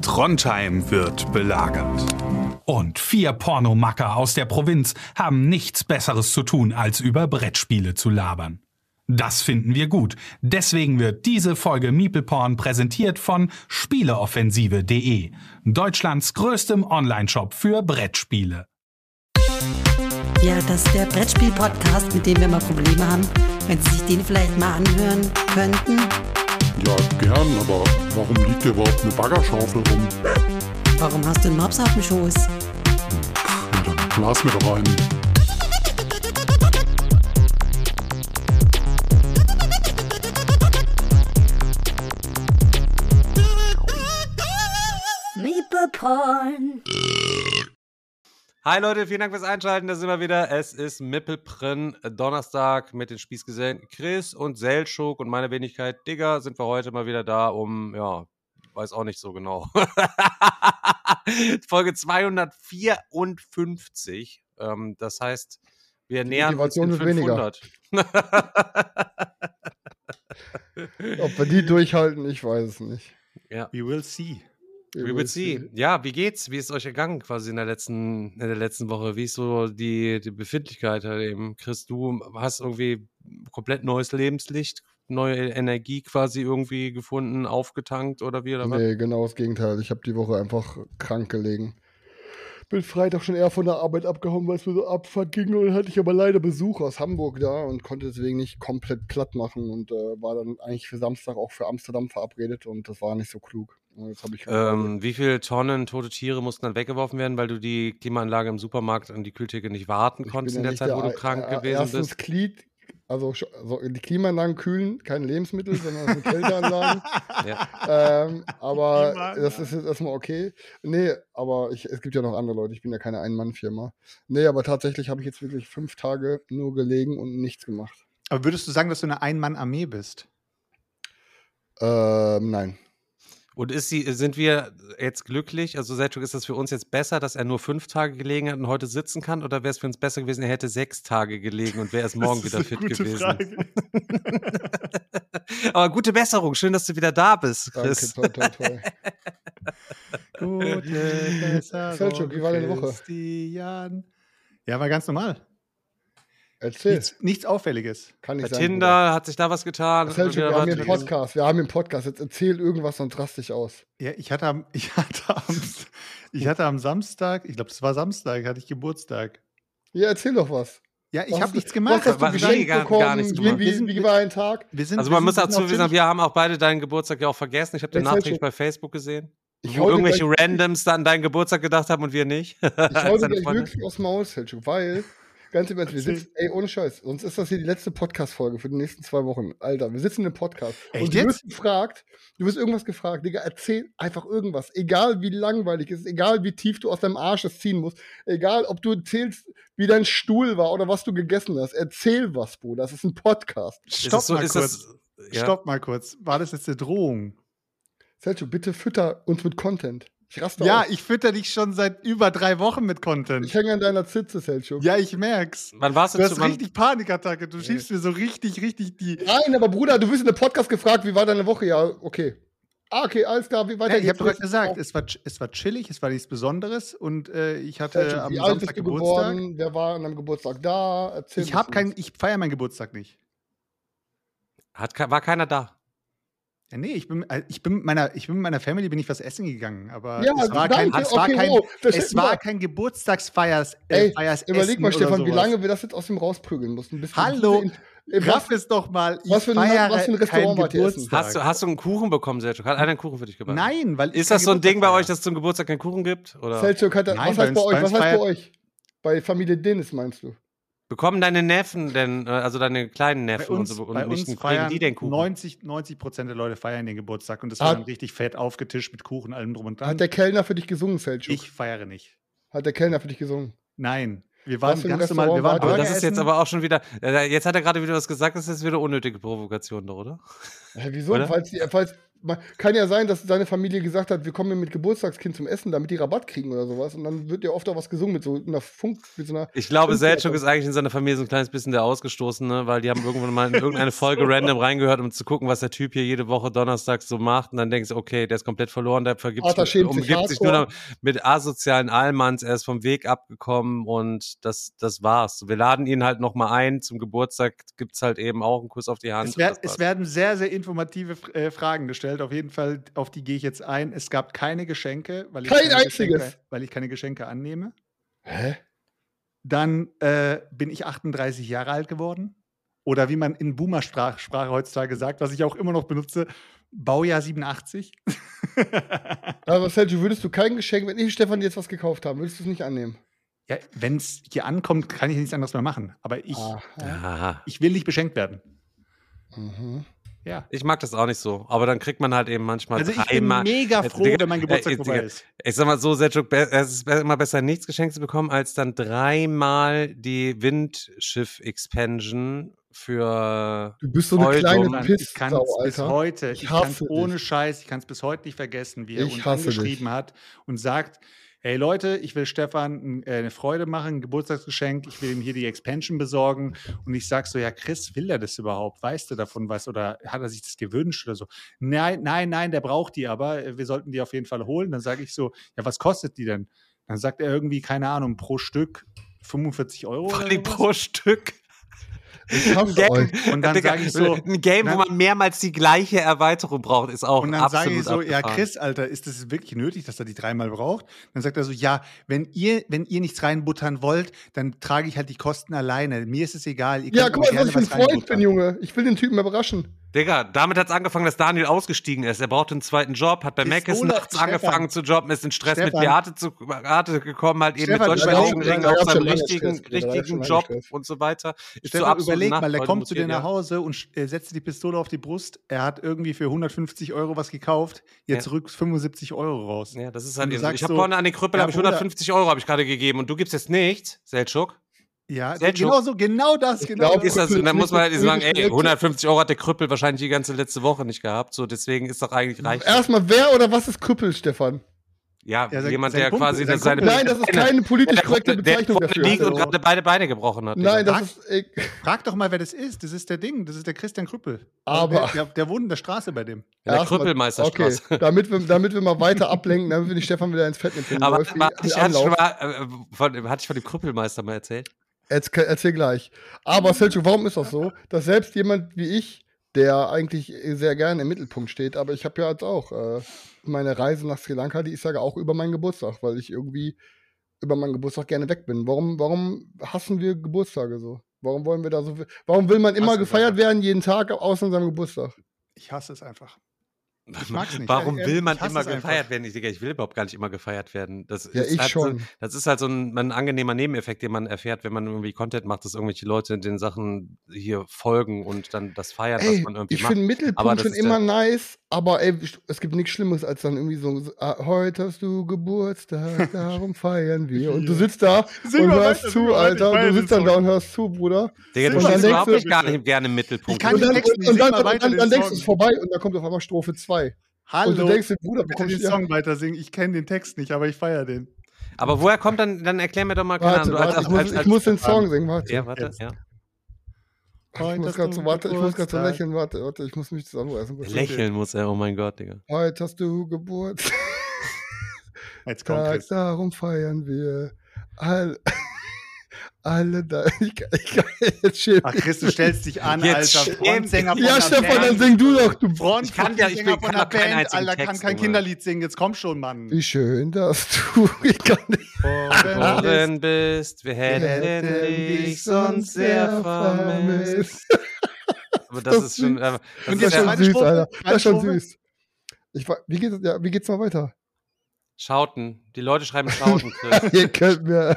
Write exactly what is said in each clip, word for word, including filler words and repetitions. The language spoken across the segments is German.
Trondheim wird belagert. Und vier Pornomacker aus der Provinz haben nichts Besseres zu tun, als über Brettspiele zu labern. Das finden wir gut. Deswegen wird diese Folge MeeplePorn präsentiert von Spieleoffensive punkt de, Deutschlands größtem Onlineshop für Brettspiele. Ja, das ist der Brettspiel-Podcast, mit dem wir mal Probleme haben. Wenn Sie sich den vielleicht mal anhören könnten. Ja, gern, aber warum liegt hier überhaupt eine Baggerschaufel rum? Warum hast du einen Mops auf dem Schoß? Ja, dann blas mir doch einen. MeeplePorn. Hi Leute, vielen Dank fürs Einschalten, da sind wir wieder. Es ist MeeplePorn, Donnerstag mit den Spießgesellen Chris und Seltschuk und meine Wenigkeit Digger sind wir heute mal wieder da, um, ja, weiß auch nicht so genau. Folge zweihundertvierundfünfzig. Ähm, das heißt, wir Die nähern uns Motivation den wird fünfhundert. Ob wir die durchhalten, ich weiß es nicht. Ja. We will see. We will see. Ja, wie geht's? Wie ist euch ergangen quasi in der letzten, in der letzten Woche? Wie ist so die, die Befindlichkeit halt eben? Chris, du hast irgendwie komplett neues Lebenslicht, neue Energie quasi irgendwie gefunden, aufgetankt oder wie? Oder was? Nee, genau das Gegenteil. Ich habe die Woche einfach krank gelegen. Bin Freitag schon eher von der Arbeit abgehauen, weil es mir so abfuck ging. Und dann hatte ich aber leider Besuch aus Hamburg da und konnte deswegen nicht komplett platt machen. Und äh, war dann eigentlich für Samstag auch für Amsterdam verabredet. Und das war nicht so klug. Und jetzt hab ich Ähm, wie viele Tonnen tote Tiere mussten dann weggeworfen werden, weil du die Klimaanlage im Supermarkt an die Kühltheke nicht warten Ich konntest bin in ja der nicht Zeit, wo du der- krank äh, gewesen erstens bist? Glied, also, sch- also die Klimaanlagen kühlen keine Lebensmittel, sondern das sind Kälteanlagen. Ja. ähm, aber Klimaanlagen. das ist jetzt erstmal okay. Nee, aber ich, es gibt ja noch andere Leute. Ich bin ja keine Ein-Mann-Firma. Nee, aber tatsächlich habe ich jetzt wirklich fünf Tage nur gelegen und nichts gemacht. Aber würdest du sagen, dass du eine Ein-Mann-Armee bist? Ähm, nein. Und ist sie, sind wir jetzt glücklich? Also Selçuk, ist das für uns jetzt besser, dass er nur fünf Tage gelegen hat und heute sitzen kann? Oder wäre es für uns besser gewesen, er hätte sechs Tage gelegen und wäre erst morgen wieder fit gewesen? Aber gute Besserung, schön, dass du wieder da bist, Danke, Chris. toll, toll, toll. Gute Besserung, Selçuk, wie war deine Woche? Christian. Ja, war ganz normal. Erzähl. Nichts, nichts Auffälliges. Kann Bei nicht sein. Tinder hat sich da was getan. Selçuk, wir Oder haben hier was? einen Podcast. Wir haben hier einen Podcast. Jetzt erzähl irgendwas und rast dich aus. Ja, ich hatte am, ich hatte am, ich hatte am Samstag, ich glaube, das war Samstag, hatte ich Geburtstag. Ja, erzähl doch was. Ja, ich Was habe hast nichts du- gemacht. Was hast du Was- geschenkt nee, gar- bekommen? gar nichts gemacht. wie, Wir sind- wie, wie war ein Tag? Wir sind, Also wir man muss sind dazu noch wissen, ziemlich- wir haben auch beide deinen Geburtstag ja auch vergessen. Ich habe den Ey, nachträglich Selçuk. bei Facebook gesehen. Ich Wo hau dir irgendwelche gleich- Randoms da an deinen Geburtstag gedacht haben und wir nicht. Ich hau dir Seine gleich Freunde. wirklich aus dem Maul, Selçuk, weil, ganz im Ernst, wir Erzähl. sitzen, ey, ohne Scheiß, sonst ist das hier die letzte Podcast-Folge für die nächsten zwei Wochen. Alter, wir sitzen im Podcast. Echt und du jetzt? wirst gefragt, du wirst irgendwas gefragt, Digga, erzähl einfach irgendwas. Egal wie langweilig es ist, egal wie tief du aus deinem Arsch es ziehen musst, egal ob du erzählst, wie dein Stuhl war oder was du gegessen hast. Erzähl was, Bruder, das ist ein Podcast. Ist Stopp das so, mal ist kurz. das, ja? Stopp mal kurz. War das jetzt eine Drohung? Selçuk, bitte fütter uns mit Content. Ich raste Ja, aus. ich fütter dich schon seit über drei Wochen mit Content. Ich hänge an deiner Zitze, Selçuk. Ja, ich merk's. Wann warst du, Du zu, hast wann, richtig Panikattacke. Du schiebst mir so richtig, richtig die. Nein, aber Bruder, du wirst in einem Podcast gefragt, wie war deine Woche? Ja, okay. Ah, okay, alles klar, wie weiter Ja, ich habe geht's? doch gerade gesagt, es war, ch- es war chillig, es war nichts Besonderes und äh, ich hatte Selçuk, am wie alt Samstag bist du Geburtstag. geworden? Wer war an deinem Geburtstag da? Erzähl Ich was habe kein, uns. ich feiere meinen Geburtstag nicht. hat, ke- war keiner da? Ja, nee, ich bin, äh, ich bin mit meiner, ich bin mit meiner Family bin ich was essen gegangen, aber Ja, es war danke, kein, es war okay, kein, wow, das es ist war mal- kein Geburtstagsfeiers, äh, Ey, Feiers Überleg mal, Essen oder Stefan, wie sowas. lange wir das jetzt aus dem rausprügeln mussten. Bis wir Hallo, diese in- äh, raff es doch mal. Ich was für ein- feiere was für ein Restaurant keinen wart ihr essen? Geburtstag. Hast du, hast du einen Kuchen bekommen, Selçuk? Hat einer einen Kuchen für dich gebacken? Nein, weil ich Ist keinen das so ein Ding bei Geburtstag euch, dass es zum Geburtstag keinen Kuchen gibt? Oder Selçuk hat, Nein, was bei heißt bei uns- euch? bei Was uns heißt bei feiert- euch? Bei Familie Dennis meinst du? bekommen deine Neffen denn, äh, also deine kleinen Bei Neffen uns, und so, und bei nicht uns kriegen feiern die den Kuchen? neunzig, neunzig Prozent der Leute feiern den Geburtstag und das Hat- wird dann richtig fett aufgetischt mit Kuchen, allem drum und dran. Hat der Kellner für dich gesungen, Selçuk? Ich feiere nicht. Hat der Kellner für dich gesungen? Nein. Wir waren Was für ein ganz normal, wir Restaurant waren war Aber Burger das ist jetzt essen. aber auch schon wieder, äh, jetzt hat er gerade wieder was gesagt, das ist jetzt wieder unnötige Provokation, doch, oder? Hä, wieso? Oder? Falls, die, falls, kann ja sein, dass seine Familie gesagt hat, wir kommen hier mit Geburtstagskind zum Essen, damit die Rabatt kriegen oder sowas. Und dann wird ja oft auch was gesungen mit so einer Funk, mit so einer. Ich glaube, Funk- Selçuk ist eigentlich in seiner Familie so ein kleines bisschen der Ausgestoßene, weil die haben irgendwann mal in irgendeine Folge random reingehört, um zu gucken, was der Typ hier jede Woche donnerstags so macht. Und dann denkst du, okay, der ist komplett verloren, der vergibt Vater sich, schämt sich umgibt sich nur hardcore. noch mit asozialen Allmanns, er ist vom Weg abgekommen und das, das war's. Wir laden ihn halt nochmal ein, zum Geburtstag gibt's halt eben auch einen Kuss auf die Hand. Es, wer, und das es war's. werden sehr, sehr informative äh, Fragen gestellt. Auf jeden Fall, auf die gehe ich jetzt ein. Es gab keine Geschenke, weil ich Kein keine einziges. Geschenke, weil ich keine Geschenke annehme. Hä? Dann äh, bin ich achtunddreißig Jahre alt geworden. Oder wie man in Boomer-Sprache Sprache heutzutage sagt, was ich auch immer noch benutze, Baujahr siebenundachtzig. Aber Sergio, würdest du kein Geschenk, wenn ich Stefan jetzt was gekauft habe, würdest du es nicht annehmen? Ja, wenn es hier ankommt, kann ich nichts anderes mehr machen. Aber ich, Aha. Aha. ich will nicht beschenkt werden. Mhm. Ja. Ich mag das auch nicht so, aber dann kriegt man halt eben manchmal Also ich bin dreimal. mega Äh, froh, Digga, wenn mein Geburtstag äh, vorbei Digga, ist. Ich sag mal so, Selçuk, be- es ist be- immer besser, nichts geschenkt zu bekommen, als dann dreimal die Windschiff-Expansion für Du bist so eine Voll kleine dumm. Mann, ich kann Pisssau, es bis Alter. heute, Ich ich kann es hasse dich. ohne Scheiß, ich kann es bis heute nicht vergessen, wie er Ich uns hasse angeschrieben hat und sagt, hey Leute, ich will Stefan äh, eine Freude machen, ein Geburtstagsgeschenk, ich will ihm hier die Expansion besorgen und ich sag so, ja Chris, will er das überhaupt? Weißt du davon was oder hat er sich das gewünscht oder so? Nein, nein, nein, der braucht die aber, äh, wir sollten die auf jeden Fall holen. Dann sage ich so, ja was kostet die denn? Dann sagt er irgendwie, keine Ahnung, pro Stück fünfundvierzig Euro Vor oder allem sowas. pro Stück. Ich hasse Game. euch. Und dann Digga, sage ich so, ein Game, wo dann- man mehrmals die gleiche Erweiterung braucht, ist auch Und dann absolut sage ich so, ja, abgefahren. Chris, Alter, ist das wirklich nötig, dass er die dreimal braucht? Dann sagt er so, ja, wenn ihr, wenn ihr nichts reinbuttern wollt, dann trage ich halt die Kosten alleine. Mir ist es egal. Ihr Ja, könnt guck aber mal, was ich für ein gerne Freund bin, reinbuttern. Junge. Ich will den Typen überraschen. Digga, damit hat's angefangen, dass Daniel ausgestiegen ist. Er brauchte einen zweiten Job, hat bei Mc's Pistole, nachts Stefan. angefangen zu jobben, ist in Stress mit Stefan. Beate, zu, Beate gekommen, halt eben Stefan, mit solchen überleg- Augenringen Ja, auf ich hab seinem schon lange richtigen, Stress, Bruder, ich hab richtigen schon lange Job Stress. und so weiter. Ist Stefan, absoluten überleg mal, der Nachtleuten kommt zu dir mutiert, nach ja. Hause und sch- äh, setzt die Pistole auf die Brust. Er hat irgendwie für hundertfünfzig Euro was gekauft. Jetzt Ja. rückt fünfundsiebzig Euro raus. Ja, das ist Und halt du eben so. sagst Ich habe so, vorne an den Krüppel ja, hab ich Bruder. hundertfünfzig Euro habe ich gerade gegeben und du gibst jetzt nichts, Selçuk. Ja, Selçuk. genau so, genau das, Ich genau glaub, das. Ist das, Krüppel und dann ist muss man halt nicht sagen, das ey, Projekt. hundertfünfzig Euro hat der Krüppel wahrscheinlich die ganze letzte Woche nicht gehabt, so deswegen ist doch eigentlich reicht. Erstmal, wer oder was ist Krüppel, Stefan? Ja, Ja, sein- jemand, sein der Kumpel- quasi sein das seine Kumpel. Nein, das ist Beine- keine politisch der korrekte vorne- der Bezeichnung vorne dafür. liegt und Alter. gerade beide Beine gebrochen hat. Nein, Digga. das ist. Ey, Frag doch mal, wer das ist. Das ist der Ding. Das ist der Christian Krüppel. Aber- Der, der, der wohnt in der Straße bei dem. In der erstmal- Krüppelmeisterstraße. Okay, damit wir, damit wir mal weiter ablenken, damit wir nicht Stefan wieder ins Fettnäpfchen Aber läuft, wie hatte ich, ein hatte, ich schon Anlauf. mal, äh, von, hatte ich von dem Krüppelmeister mal erzählt? Jetzt, erzähl gleich. Aber Selçuk, warum ist das so, dass selbst jemand wie ich, der eigentlich sehr gerne im Mittelpunkt steht, aber ich habe ja jetzt auch äh, meine Reise nach Sri Lanka, die ist ja auch über meinen Geburtstag, weil ich irgendwie über meinen Geburtstag gerne weg bin. Warum, warum hassen wir Geburtstage so? Warum wollen wir da so viel? Warum will man immer Hasse es gefeiert einfach. werden, jeden Tag, außer seinem Geburtstag? Ich hasse es einfach. Ich mag's nicht. Warum Ehrlich, will man ich hasse immer es einfach. gefeiert werden? Ich, Digga, ich will überhaupt gar nicht immer gefeiert werden. Das Ja, ist ich halt schon. So, das ist halt so ein, ein angenehmer Nebeneffekt, den man erfährt, wenn man irgendwie Content macht, dass irgendwelche Leute den Sachen hier folgen und dann das feiern, was Ey, man irgendwie ich macht. finde Aber Mittelpunkt das schon ist immer der- nice, aber ey, es gibt nichts Schlimmes, als dann irgendwie so, so ah, heute hast du Geburtstag, darum feiern wir. Und du sitzt da Sing und mal hörst weiter, sing zu, mal weiter, ich Alter. feier Du den sitzt dann da Song. und hörst zu, Bruder. Digga, du Und dann stehst denkst überhaupt du- nicht gar nicht gerne im Mittelpunkt. Ich kann Und dann, Text und, nicht, und sing dann, mal und weiter dann, den dann denkst du, Song. es ist vorbei und dann kommt auf einmal Strophe zwei. Hallo. Und du denkst dir, Bruder, bitte bekommst den du ja. Song weiter singen. Ich kenne den Text nicht, aber ich feiere den. Aber woher kommt dann, dann erklär mir doch mal, keine Warte, Ahnung, du als- warte, ich als- muss, als- ich muss den als- Song singen, warte. Ja, warte, Jetzt. ja. Ich Heute muss hast gerade du so, warte, ich muss gerade so Geburtstag. lächeln, warte, warte, ich muss mich das anrufen. Lächeln muss er, oh mein Gott, Digga. Heute hast du Geburtstag, Jetzt kommt Chris. darum feiern wir. Alle, alle da. Ich kann, ich kann jetzt schämen. Ach, Chris, du stellst dich an, Jetzt Alter. schäm Frontsänger von Ja, einer Stefan, dann Band. sing du doch, du. Front, Ich kann ja- ich Sänger kann von doch einer keinen Band, einzigen Alter, kann Text, kein Junge. Kinderlied singen. Jetzt komm schon, Mann. Wie schön, dass du. Ich kann nicht. Geboren bist, wir hätten dich sonst sehr vermisst. Aber das Das ist schon, äh, das Und ist jetzt Das ist ja schon meine süß, Strophe? Alter. Das Meine ist schon Strophe? süß. Ich, wa- wie, geht's, ja, wie geht's mal weiter? Schauten. Die Leute schreiben Schauten, Chris. Ihr könnt mir.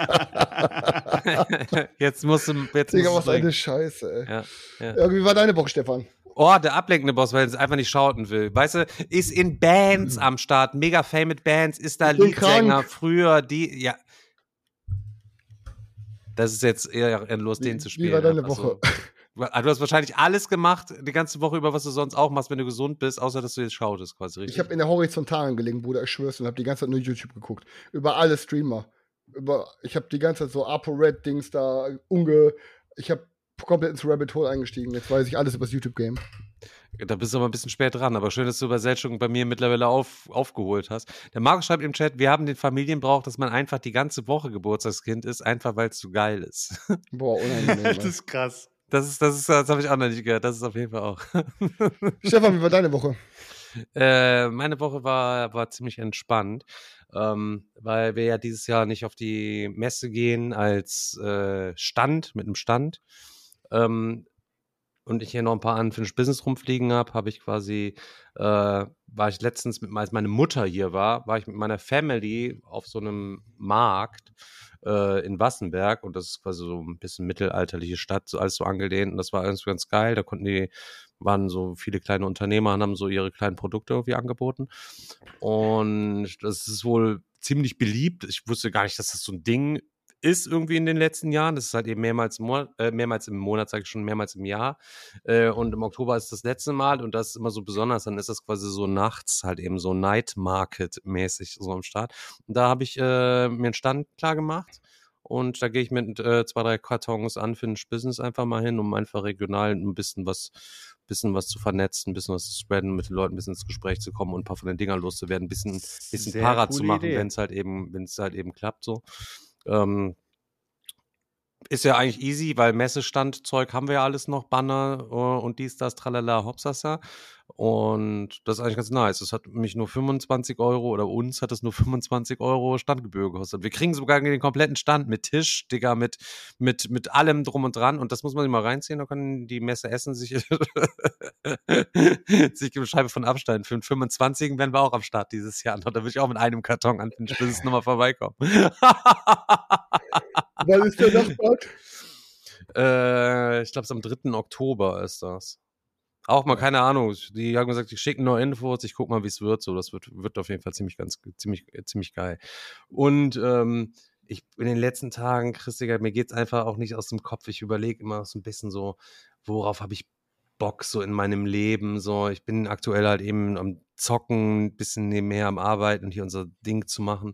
Jetzt musst du, jetzt Digga, musst was du eine bringen. Scheiße, ey. Ja, ja. Ja, wie war deine Woche, Stefan? Oh, der ablenkende Boss, weil er es einfach nicht schauten will. Weißt du, ist in Bands am Start, mega fame mit Bands, ist da Ich bin Liedsänger, krank. früher die, ja. Das ist jetzt eher endlos, den zu Wie spielen. war deine Also, Woche? Du hast wahrscheinlich alles gemacht, die ganze Woche über, was du sonst auch machst, wenn du gesund bist, außer dass du jetzt schautest, quasi, richtig? Ich habe in der Horizontalen gelegen, Bruder, ich schwör's, und habe die ganze Zeit nur YouTube geguckt. Über alle Streamer. Über, ich habe die ganze Zeit so ApoRed-Dings da, unge... Ich habe komplett ins Rabbit Hole eingestiegen. Jetzt weiß ich alles über das YouTube-Game. Da bist du aber ein bisschen spät dran, aber schön, dass du Übersetzung bei mir mittlerweile auf, aufgeholt hast. Der Markus schreibt im Chat, wir haben den Familienbrauch, dass man einfach die ganze Woche Geburtstagskind ist, einfach weil es so geil ist. Boah, unangenehm. Das Mann. ist krass. Das ist, das ist, das habe ich auch noch nicht gehört, das ist auf jeden Fall auch. Stefan, wie war deine Woche? Äh, meine Woche war, war ziemlich entspannt, ähm, weil wir ja dieses Jahr nicht auf die Messe gehen als äh, Stand, mit einem Stand. Ähm, und ich hier noch ein paar Unfinished Business rumfliegen habe, habe ich quasi, äh, war ich letztens, mit, als meine Mutter hier war, war ich mit meiner Family auf so einem Markt äh, in Wassenberg, und das ist quasi so ein bisschen mittelalterliche Stadt, so alles so angelehnt, und das war alles ganz geil. Da konnten die, waren so viele kleine Unternehmer und haben so ihre kleinen Produkte irgendwie angeboten, und das ist wohl ziemlich beliebt. Ich wusste gar nicht, dass das so ein Ding ist irgendwie in den letzten Jahren. Das ist halt eben mehrmals im Monat, äh, mehrmals im Monat, sage ich schon, mehrmals im Jahr. Äh, und im Oktober ist das letzte Mal, und das ist immer so besonders. Dann ist das quasi so nachts halt eben so Night Market mäßig so am Start. Und da habe ich äh, mir einen Stand klar gemacht. Und da gehe ich mit äh, zwei, drei Kartons Unfinished Business einfach mal hin, um einfach regional ein bisschen was, bisschen was zu vernetzen, ein bisschen was zu spreaden, mit den Leuten ein bisschen ins Gespräch zu kommen und ein paar von den Dingern loszuwerden, ein bisschen, bisschen Sehr Para coole zu machen, Idee. wenn es halt eben, wenn es halt eben klappt so. Ähm, ist ja eigentlich easy, weil Messestandzeug haben wir ja alles noch, Banner äh, und dies, das, tralala, hopsasa. Und das ist eigentlich ganz nice. Es hat mich nur fünfundzwanzig Euro, oder uns hat es nur fünfundzwanzig Euro Standgebühr gekostet. Wir kriegen sogar den kompletten Stand mit Tisch, Digga, mit, mit, mit allem drum und dran. Und das muss man sich mal reinziehen. Da können die Messe Essen sich, sich eine Scheibe von abschneiden. Für den fünfundzwanzigen werden wir auch am Start dieses Jahr. Da will ich auch mit einem Karton an den Spitz nochmal vorbeikommen. Wann ist der Nachbar? äh, ich glaube, es am dritten Oktober ist das. Auch mal, keine Ahnung. Die haben gesagt, die schicken nur Infos. Ich guck mal, wie es wird. So, das wird, wird auf jeden Fall ziemlich, ganz, ziemlich, ziemlich geil. Und ähm, ich in den letzten Tagen, Chris, Digga, mir geht's einfach auch nicht aus dem Kopf. Ich überlege immer so ein bisschen so, worauf habe ich Bock so in meinem Leben. So, ich bin aktuell halt eben am Zocken, ein bisschen nebenher am Arbeiten und hier unser Ding zu machen.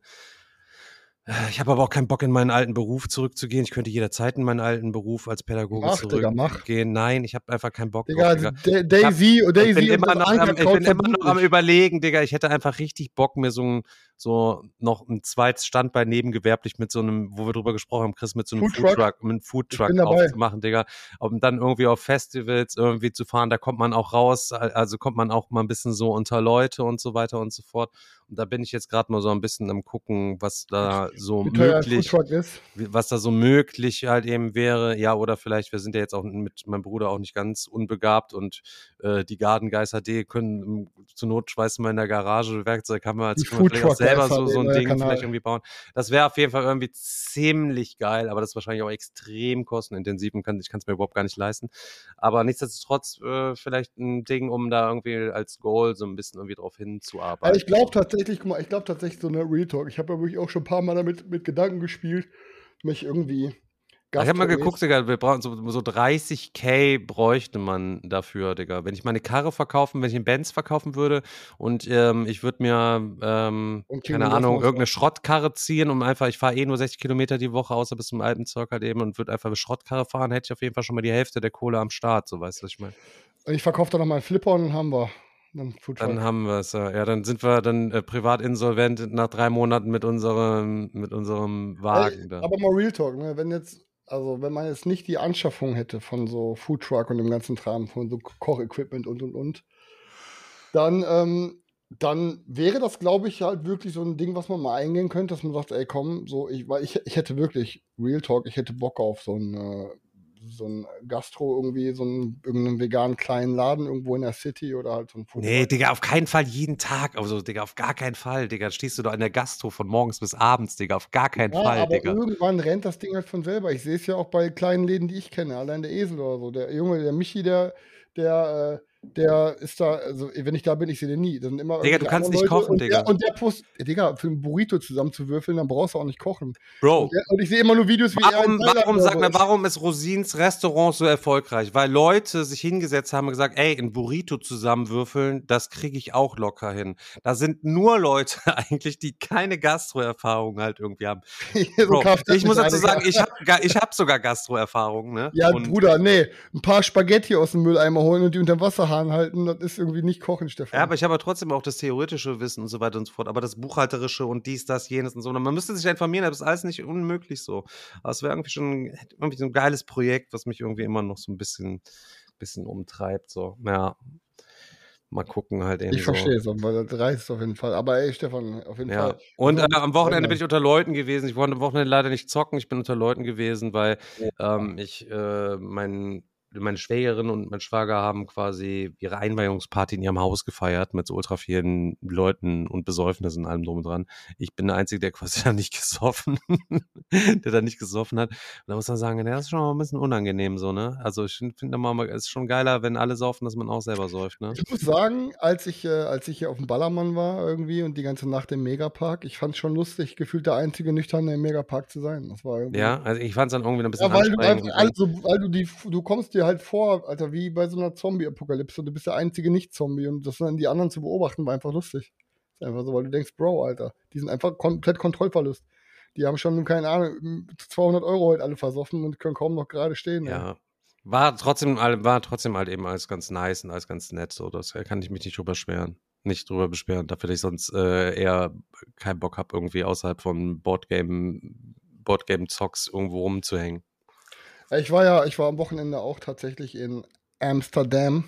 Ich habe aber auch keinen Bock, in meinen alten Beruf zurückzugehen. Ich könnte jederzeit in meinen alten Beruf als Pädagoge Mach, Digga, mach. zurückgehen. Nein, ich habe einfach keinen Bock Digga, drauf, Digga. Da- Daisy, Ich Daisy bin und immer das noch am, ich Ankerkraut bin immer noch am verbindlich. Überlegen, Digga. Ich hätte einfach richtig Bock, mir so ein, so noch ein zweites Standbein nebengewerblich mit so einem, wo wir drüber gesprochen haben, Chris, mit so einem Foodtruck? Foodtruck, mit einem Foodtruck bin dabei. aufzumachen, Digga. Um dann irgendwie auf Festivals irgendwie zu fahren, da kommt man auch raus, also kommt man auch mal ein bisschen so unter Leute und so weiter und so fort. Und da bin ich jetzt gerade mal so ein bisschen am gucken, was da so Wie teuer ein möglich, Foodtruck ist. wie- was da so möglich halt eben wäre. Ja, oder vielleicht, wir sind ja jetzt auch mit meinem Bruder auch nicht ganz unbegabt, und äh, die Garden Guys H D können, ähm, zur Not schweißen wir in der Garage Werkzeug, haben wir, als Die können wir vielleicht auch Foodtruck selber Guys so, so ein H D, Ding neuer Kanal. vielleicht irgendwie bauen. Das wäre auf jeden Fall irgendwie ziemlich geil, aber das ist wahrscheinlich auch extrem kostenintensiv und kann, ich kann es mir überhaupt gar nicht leisten. Aber nichtsdestotrotz äh, vielleicht ein Ding, um da irgendwie als Goal so ein bisschen irgendwie drauf hinzuarbeiten. Also ich glaube tatsächlich, guck mal, ich glaube tatsächlich so eine Real Talk. Ich habe ja wirklich auch schon ein paar Mal damit mit Gedanken gespielt, mich irgendwie. Ich habe mal gastromäßig- geguckt, Digga, wir brauchen so, so dreißig K bräuchte man dafür, Digga. Wenn ich meine Karre verkaufen, wenn ich einen Benz verkaufen würde und ähm, ich würde mir, ähm, Und keine King Ahnung, Cosmos irgendeine Schrottkarre ziehen, um einfach, ich fahre eh nur sechzig Kilometer die Woche, außer bis zum Alpenzirk halt eben, und würde einfach eine Schrottkarre fahren, hätte ich auf jeden Fall schon mal die Hälfte der Kohle am Start, so weißt du, was ich meine. Und ich verkaufe da noch mal einen Flipper und dann haben wir einen Foodtruck. Dann haben wir es, ja. Ja, dann sind wir dann äh, privat insolvent nach drei Monaten mit unserem, mit unserem Wagen Ey, da. aber mal Real Talk, ne? Wenn jetzt, also wenn man jetzt nicht die Anschaffung hätte von so Foodtruck und dem ganzen Kram, von so Kochequipment und und und, dann, ähm, dann wäre das, glaube ich, halt wirklich so ein Ding, was man mal eingehen könnte, dass man sagt, ey, komm, so, ich, weil ich, ich hätte wirklich, Real Talk, ich hätte Bock auf so ein, äh, so ein Gastro irgendwie, so einen irgendeinen veganen kleinen Laden irgendwo in der City oder halt so ein Foodtruck. Nee, Digga, auf keinen Fall jeden Tag. Also, Digga, auf gar keinen Fall, Digga. Stehst du da in der Gastro von morgens bis abends, Digga. Auf gar keinen Ja, Fall, aber Digga. irgendwann rennt das Ding halt von selber. Ich sehe es ja auch bei kleinen Läden, die ich kenne. Allein der Esel oder so. Der Junge, der Michi, der, der, äh, der ist da, also wenn ich da bin, ich sehe den nie. Das sind immer Digga, du irgendwelche kannst anderen nicht Leute kochen, und Digga. Der, und der Post, Digga, für einen Burrito zusammenzuwürfeln, dann brauchst du auch nicht kochen. Bro, Und, der, und ich sehe immer nur Videos, wie er warum, in Thailand warum, oder sag so mir, ist. warum ist Rosins Restaurant so erfolgreich? Weil Leute sich hingesetzt haben und gesagt, ey, ein Burrito zusammenwürfeln, das kriege ich auch locker hin. Da sind nur Leute eigentlich, die keine Gastro-Erfahrung halt irgendwie haben. so Bro, Kfz ich muss dazu Mechaniker. sagen, ich habe ich hab sogar Gastro-Erfahrung, ne? Ja, Und Bruder, nee. Ein paar Spaghetti aus dem Mülleimer holen und die unter dem Wasserhahn halten, das ist irgendwie nicht kochen, Stefan. Ja, aber ich habe trotzdem auch das theoretische Wissen und so weiter und so fort. Aber das Buchhalterische und dies, das, jenes und so. Und man müsste sich informieren, aber das ist alles nicht unmöglich so. Aber es wäre irgendwie schon irgendwie so ein geiles Projekt, was mich irgendwie immer noch so ein bisschen, bisschen umtreibt. So, ja. Mal gucken halt eben. Ich verstehe es, weil das reißt auf jeden Fall. Aber ey, Stefan, auf jeden Ja. Fall. Und äh, Also, am Wochenende bin ich unter Leuten gewesen. Ich wollte am Wochenende leider nicht zocken. Ich bin unter Leuten gewesen, weil ähm, ich äh, mein meine Schwägerin und mein Schwager haben quasi ihre Einweihungsparty in ihrem Haus gefeiert mit so ultra vielen Leuten und Besäufnissen und allem drum und dran. Ich bin der Einzige, der quasi da nicht gesoffen, der da nicht gesoffen hat. Und da muss man sagen, ja, das ist schon mal ein bisschen unangenehm so, ne? Also ich finde mal, es ist schon geiler, wenn alle saufen, dass man auch selber säuft, ne? Ich muss sagen, als ich, äh, als ich hier auf dem Ballermann war irgendwie und die ganze Nacht im Megapark, ich fand es schon lustig, gefühlt der einzige Nüchterne im Megapark zu sein. Das war irgendwie Ja, also ich fand es dann irgendwie ein bisschen Ja, weil du anstrengend. einfach, also, weil du die, du kommst dir halt vor, Alter, wie bei so einer Zombie-Apokalypse und du bist der einzige Nicht-Zombie und das dann die anderen zu beobachten, war einfach lustig. Ist einfach so, weil du denkst, Bro, Alter, die sind einfach komplett Kontrollverlust. Die haben schon, keine Ahnung, zweihundert Euro heute alle versoffen und können kaum noch gerade stehen. ey. Ja. War trotzdem, all- war trotzdem halt eben alles ganz nice und alles ganz nett. So, das kann ich mich nicht drüber beschweren. Nicht drüber beschweren, dafür, dass ich sonst äh, eher keinen Bock habe, irgendwie außerhalb von Boardgame, Boardgame-Zocks irgendwo rumzuhängen. Ja, Ich war ja, ich war am Wochenende auch tatsächlich in Amsterdam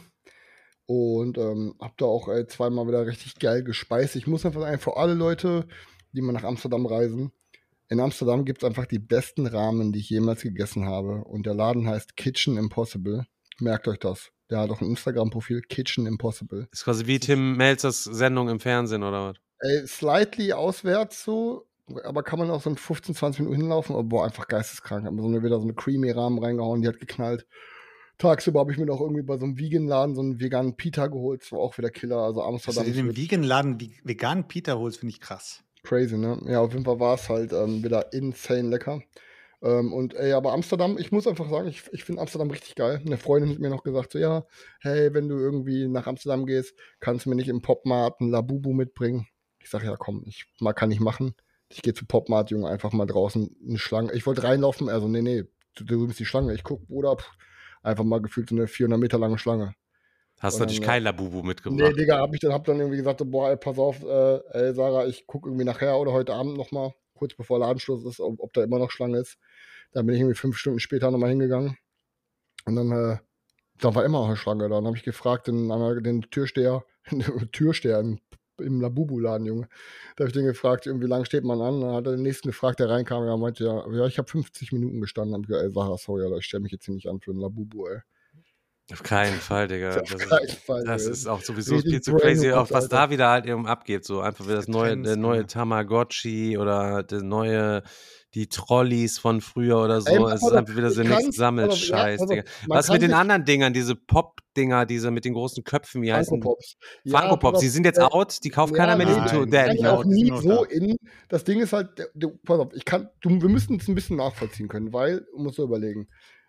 und ähm, hab da auch äh, zweimal wieder richtig geil gespeist. Ich muss einfach sagen, für alle Leute, die mal nach Amsterdam reisen, in Amsterdam gibt es einfach die besten Ramen, die ich jemals gegessen habe. Und der Laden heißt Kitchen Impossible. Merkt euch das. Der hat auch ein Instagram-Profil, Kitchen Impossible. Ist quasi wie Tim Melzers Sendung im Fernsehen, oder was? Ey, slightly auswärts so, aber kann man auch so in fünfzehn, zwanzig Minuten hinlaufen. Aber boah, einfach geisteskrank. Haben so eine, wieder so eine Creamy-Rahmen reingehauen, die hat geknallt. Tagsüber habe ich mir noch irgendwie bei so einem Vegan-Laden so einen veganen Pita geholt. Das war auch wieder Killer. Also Dass du Amsterdam dir ist in dem wirklich Vegan-Laden wie- veganen Pita holst, finde ich krass. crazy, ne? Ja, auf jeden Fall war es halt ähm, wieder insane lecker. Ähm, und ey, aber Amsterdam, ich muss einfach sagen, ich, ich finde Amsterdam richtig geil. Eine Freundin hat mir noch gesagt, so, ja, hey, wenn du irgendwie nach Amsterdam gehst, kannst du mir nicht im Popmart ein Labubu mitbringen. Ich sage, ja, komm, ich mal kann ich machen. Ich gehe zu Popmart, Junge, einfach mal draußen eine Schlange. Ich wollte reinlaufen, also nee, nee, du, du bist die Schlange. Ich guck, Bruder, pff, einfach mal gefühlt so eine vierhundert Meter lange Schlange. Hast Und du natürlich dann, kein Labubu Nee, mitgebracht? Digga, hab ich dann, hab dann irgendwie gesagt, so, boah, ey, pass auf, äh, ey, Sarah, ich gucke irgendwie nachher oder heute Abend nochmal, kurz bevor Ladenschluss ist, ob, ob da immer noch Schlange ist. Dann bin ich irgendwie fünf Stunden später nochmal hingegangen. Und dann, äh, da war immer noch eine Schlange da. Dann habe ich gefragt, den, den Türsteher, Türsteher im, im Labubu-Laden, Junge. Da habe ich den gefragt, wie lange steht man an? Dann hat er den nächsten gefragt, der reinkam, ja, meinte, ja, ja ich habe fünfzig Minuten gestanden. Dann hab ich gesagt, ey, Sarah, sorry, Alter, ich stelle mich jetzt hier nicht an für einen Labubu, ey. Auf keinen Fall, Digga. Auf Das keinen ist, Fall, das ey. ist auch sowieso Richtig viel zu crazy, brainwashed, auch was Alter. da wieder halt eben abgeht. So einfach wieder das neue, Trends, der neue ja. Tamagotchi oder der neue, die Trolleys von früher oder Ey, so. pass Es ist auf, einfach wieder ich so kann's, nichts pass auf, ja, Sammelscheiß, pass auf, Digga. man Was kann mit den sich anderen Dingern, diese Pop-Dinger, diese mit den großen Köpfen, wie heißen die? Funko-Pops. Ja, Funko pass Pops, auf, die sind jetzt äh, out, die kauft keiner ja, mehr, nee, die Nein, to- die die werden waren sind ja out, auch die sind nie noch so da. in. Das Ding ist halt, der- du, pass auf, ich kann, du, wir müssten es ein bisschen nachvollziehen können, weil, du musst so überlegen.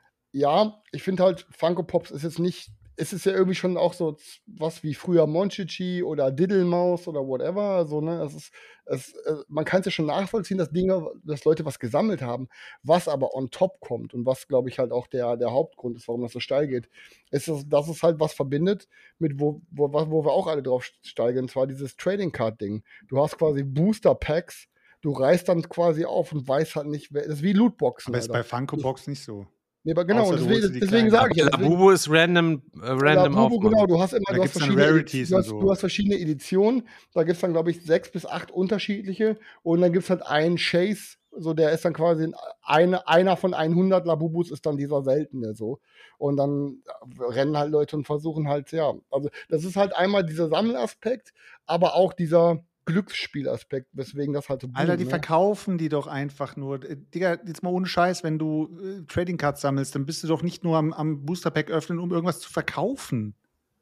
Ja, ich finde halt, Funko Pops ist jetzt nicht, es ist ja irgendwie schon auch so z- was wie früher Monchichi oder Diddlemaus oder whatever, so, ne, es ist, es, äh, man kann es ja schon nachvollziehen, dass Dinge, dass Leute was gesammelt haben, was aber on top kommt und was, glaube ich, halt auch der, der Hauptgrund ist, warum das so steil geht, ist, es, dass es halt was verbindet mit, wo, wo, wo wir auch alle drauf steigen, und zwar dieses Trading Card Ding. Du hast quasi Booster Packs, du reißt dann quasi auf und weißt halt nicht, wer, das ist wie Lootboxen, Aber ist bei Alter. Funko Box nicht so. Nee, aber genau, Außer und du holst dir deswegen, die deswegen kleinen. sage ich ja, deswegen, Labubu ist random, äh, random Labubu, genau, aufmachen. du hast immer, Da du hast gibt's dann verschiedene Rarities Editionen, du und hast, so. du hast verschiedene Editionen, da gibt es dann, glaube ich, sechs bis acht unterschiedliche und dann gibt es halt einen Chase, so der ist dann quasi eine, einer von hundert Labubus ist dann dieser seltene, so. Und dann rennen halt Leute und versuchen halt, ja, also das ist halt einmal dieser Sammelaspekt, aber auch dieser Glücksspielaspekt, weswegen das halt so Alter, boomt, die ne? verkaufen die doch einfach nur. Äh, Digga, jetzt mal ohne Scheiß, wenn du äh, Trading Cards sammelst, dann bist du doch nicht nur am, am Booster Pack öffnen, um irgendwas zu verkaufen.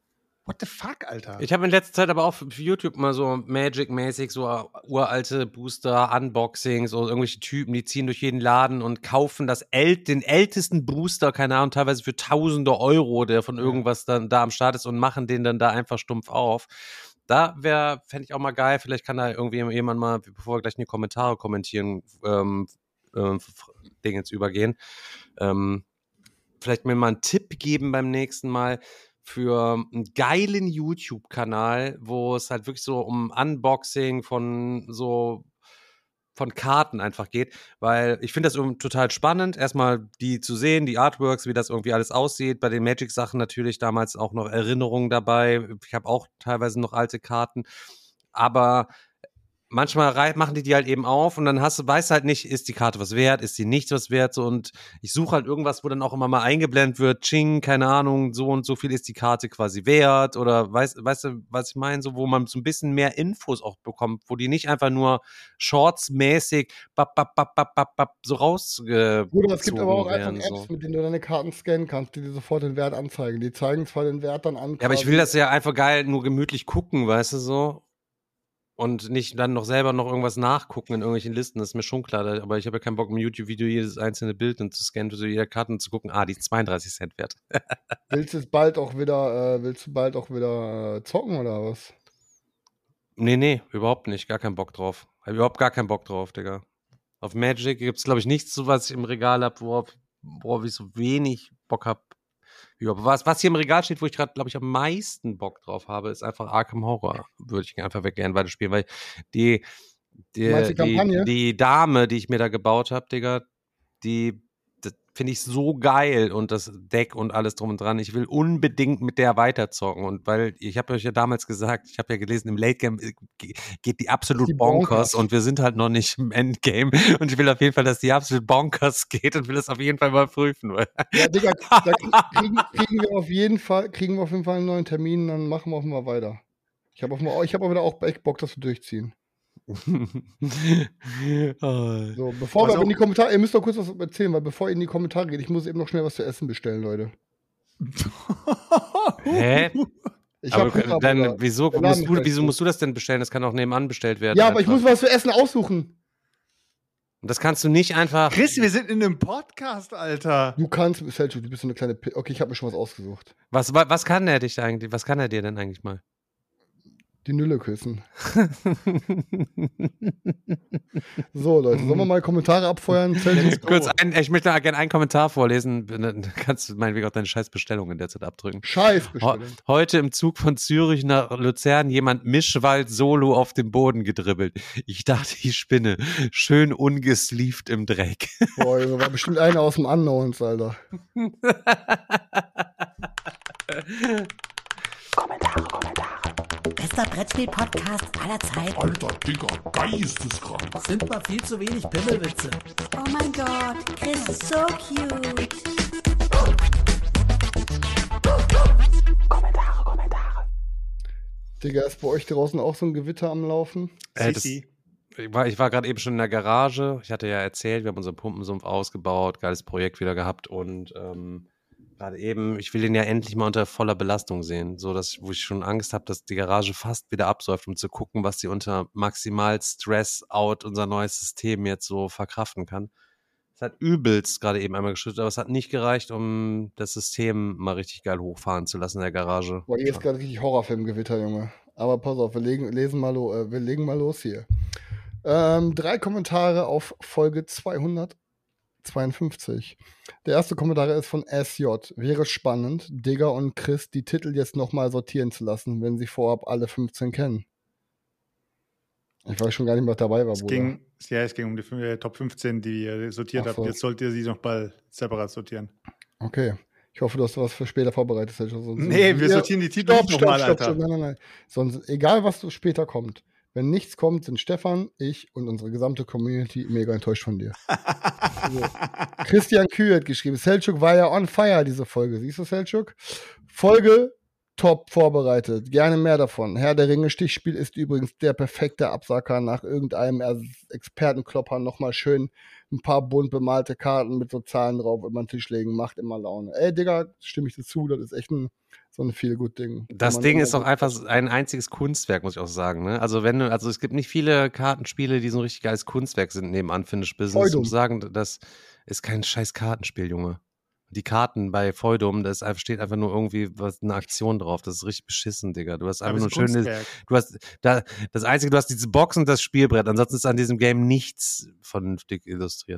What the fuck, Alter? Ich habe in letzter Zeit aber auch für YouTube mal so Magic-mäßig so uralte Booster, Unboxings oder irgendwelche Typen, die ziehen durch jeden Laden und kaufen das äl- den ältesten Booster, keine Ahnung, teilweise für tausende Euro, der von irgendwas dann da am Start ist und machen den dann da einfach stumpf auf. Da wäre, fände ich auch mal geil, vielleicht kann da irgendwie jemand mal, bevor wir gleich in die Kommentare kommentieren, ähm, ähm, Dinge jetzt übergehen, ähm, vielleicht mir mal einen Tipp geben beim nächsten Mal für einen geilen YouTube-Kanal, wo es halt wirklich so um Unboxing von so von Karten einfach geht, weil ich finde das irgendwie total spannend, erstmal die zu sehen, die Artworks, wie das irgendwie alles aussieht, bei den Magic-Sachen natürlich damals auch noch Erinnerungen dabei, ich habe auch teilweise noch alte Karten, aber manchmal rei- machen die die halt eben auf und dann hast du, weißt halt nicht, ist die Karte was wert, ist sie nicht was wert, so, und ich suche halt irgendwas, wo dann auch immer mal eingeblendet wird, Ching, keine Ahnung, so und so viel ist die Karte quasi wert oder weißt, weißt du, was ich meine, so, wo man so ein bisschen mehr Infos auch bekommt, wo die nicht einfach nur shortsmäßig bap, bap, bap, bap, bap, bap, so rausgezogen Bruder, es gibt aber auch werden, einfach Apps, so. mit denen du deine Karten scannen kannst, die dir sofort den Wert anzeigen. Die zeigen zwar den Wert dann an. Ja, aber ich will das ja einfach geil nur gemütlich gucken, weißt du, so. Und nicht dann noch selber noch irgendwas nachgucken in irgendwelchen Listen, das ist mir schon klar. da- Aber ich habe ja keinen Bock, im YouTube-Video jedes einzelne Bild und zu scannen, für so jeder Karte und zu gucken, ah, die ist zweiunddreißig Cent wert. Willst du es bald auch wieder, äh, willst du bald auch wieder äh, zocken oder was? Nee, nee, überhaupt nicht. Gar keinen Bock drauf. Hab überhaupt gar keinen Bock drauf, Digga. Auf Magic gibt's, glaube ich, nichts, so was ich im Regal habe, worauf, worauf ich so wenig Bock habe. Was, was hier im Regal steht, wo ich gerade, glaube ich, am meisten Bock drauf habe, ist einfach Arkham Horror. Würde ich einfach gerne weiterspielen, weil die, die, Meinst du die die, Kampagne? die Dame, die ich mir da gebaut habe, Digga, die das finde ich so geil und das Deck und alles drum und dran. Ich will unbedingt mit der weiterzocken und weil, ich habe euch ja damals gesagt, ich habe ja gelesen, im Late Game geht die absolut Die bonkers. bonkers. Und wir sind halt noch nicht im Endgame und ich will auf jeden Fall, dass die absolut bonkers geht und will das auf jeden Fall mal prüfen. Weil Ja, Digga, da kriegen, kriegen wir auf jeden Fall, kriegen wir auf jeden Fall einen neuen Termin, dann machen wir auch mal weiter. Ich habe auch, ich hab auch wieder auch echt Bock, dass wir durchziehen. Oh. So, bevor Was wir aber in auch- die Kommentare, ihr müsst doch kurz was erzählen, weil bevor ihr in die Kommentare geht, ich muss eben noch schnell was zu essen bestellen, Leute. Hä? Ich Aber hab Hunger, dann, Bruder. wieso, Der Laden musst du, ist wieso zu. musst du das denn bestellen? Das kann auch nebenan bestellt werden. Ja, aber ich einfach. muss was zu essen aussuchen. Und das kannst du nicht einfach. Chris, wir sind in einem Podcast, Alter. Du kannst, Selchuk, du bist so eine kleine P Okay, ich habe mir schon was ausgesucht. Was, wa- was kann der dich eigentlich? Was kann er dir denn eigentlich mal? Die Nülle küssen. So, Leute, sollen wir mal Kommentare abfeuern? Selchuk, Kurz, ein, ich möchte gerne einen Kommentar vorlesen. Dann kannst du meinetwegen auch deine scheiß Bestellung in der Zeit abdrücken. Scheiß Ho- Bestellung. Heute im Zug von Zürich nach Luzern jemand Mischwald solo auf dem Boden gedribbelt. Ich dachte, ich spinne. Schön ungesleeved im Dreck. Boah, Junge, war bestimmt einer aus dem Unknowns, Alter. Bester Brettspiel-Podcast aller Zeiten. Alter, Digga, geisteskrank. Sind mal viel zu wenig Pimmelwitze. Oh mein Gott, Chris ist so cute. Digga, ist bei euch draußen auch so ein Gewitter am Laufen? Äh, das, Sissi. ich war, ich war gerade eben schon in der Garage. Ich hatte ja erzählt, wir haben unseren Pumpensumpf ausgebaut, geiles Projekt wieder gehabt und ähm, gerade eben, ich will den ja endlich mal unter voller Belastung sehen, so dass wo ich schon Angst habe, dass die Garage fast wieder absäuft, um zu gucken, was sie unter maximal Stress out unser neues System jetzt so verkraften kann. Es hat übelst gerade eben einmal geschüttet, aber es hat nicht gereicht, um das System mal richtig geil hochfahren zu lassen in der Garage. Boah, hier ist gerade richtig Horrorfilmgewitter, Junge. Aber pass auf, wir legen, lesen mal, lo äh, wir legen mal los hier. Ähm, drei Kommentare auf Folge zweihundertzweiundfünfzig. Der erste Kommentar ist von S J. Wäre spannend, Digger und Chris die Titel jetzt nochmal sortieren zu lassen, wenn sie vorab alle fünfzehn kennen. Ich weiß schon gar nicht mehr, was dabei war, Es Bruder. ging, ja, es ging um die fün- äh, Top fünfzehn, die ihr sortiert Ach habt. so. Jetzt sollt ihr sie noch mal separat sortieren. Okay. Ich hoffe, du hast was für später vorbereitet. Sonst Nee, wir Ja, sortieren die Titel Stopp, nicht stopp, nochmal, stopp, Alter. stopp. Nein, nein, nein. Sonst, egal was so später kommt. Wenn nichts kommt, sind Stefan, ich und unsere gesamte Community mega enttäuscht von dir. So. Christian Kühl hat geschrieben, Selchuk war ja on fire, diese Folge. Siehst du, Selchuk? Folge top vorbereitet. Gerne mehr davon. Herr der Ringe Stichspiel ist übrigens der perfekte Absacker nach irgendeinem Expertenklopper. Nochmal schön ein paar bunt bemalte Karten mit so Zahlen drauf über den Tisch legen. Macht immer Laune. Ey, Digga, stimme ich dir zu. Das ist echt ein, so ein Feel-Good-Ding. Das Ding ist doch einfach ein einziges Kunstwerk, muss ich auch sagen. Ne? Also wenn du, also es gibt nicht viele Kartenspiele, die so ein richtig geiles Kunstwerk sind neben Unfinished Business. Ich muss sagen, das ist kein scheiß Kartenspiel, Junge. Die Karten bei Feudum, da ist einfach, steht einfach nur irgendwie was, eine Aktion drauf. Das ist richtig beschissen, Digga. Du hast einfach nur ein schönes. Du hast da, das Einzige, du hast diese Box und das Spielbrett. Ansonsten ist an diesem Game nichts vernünftig illustriert.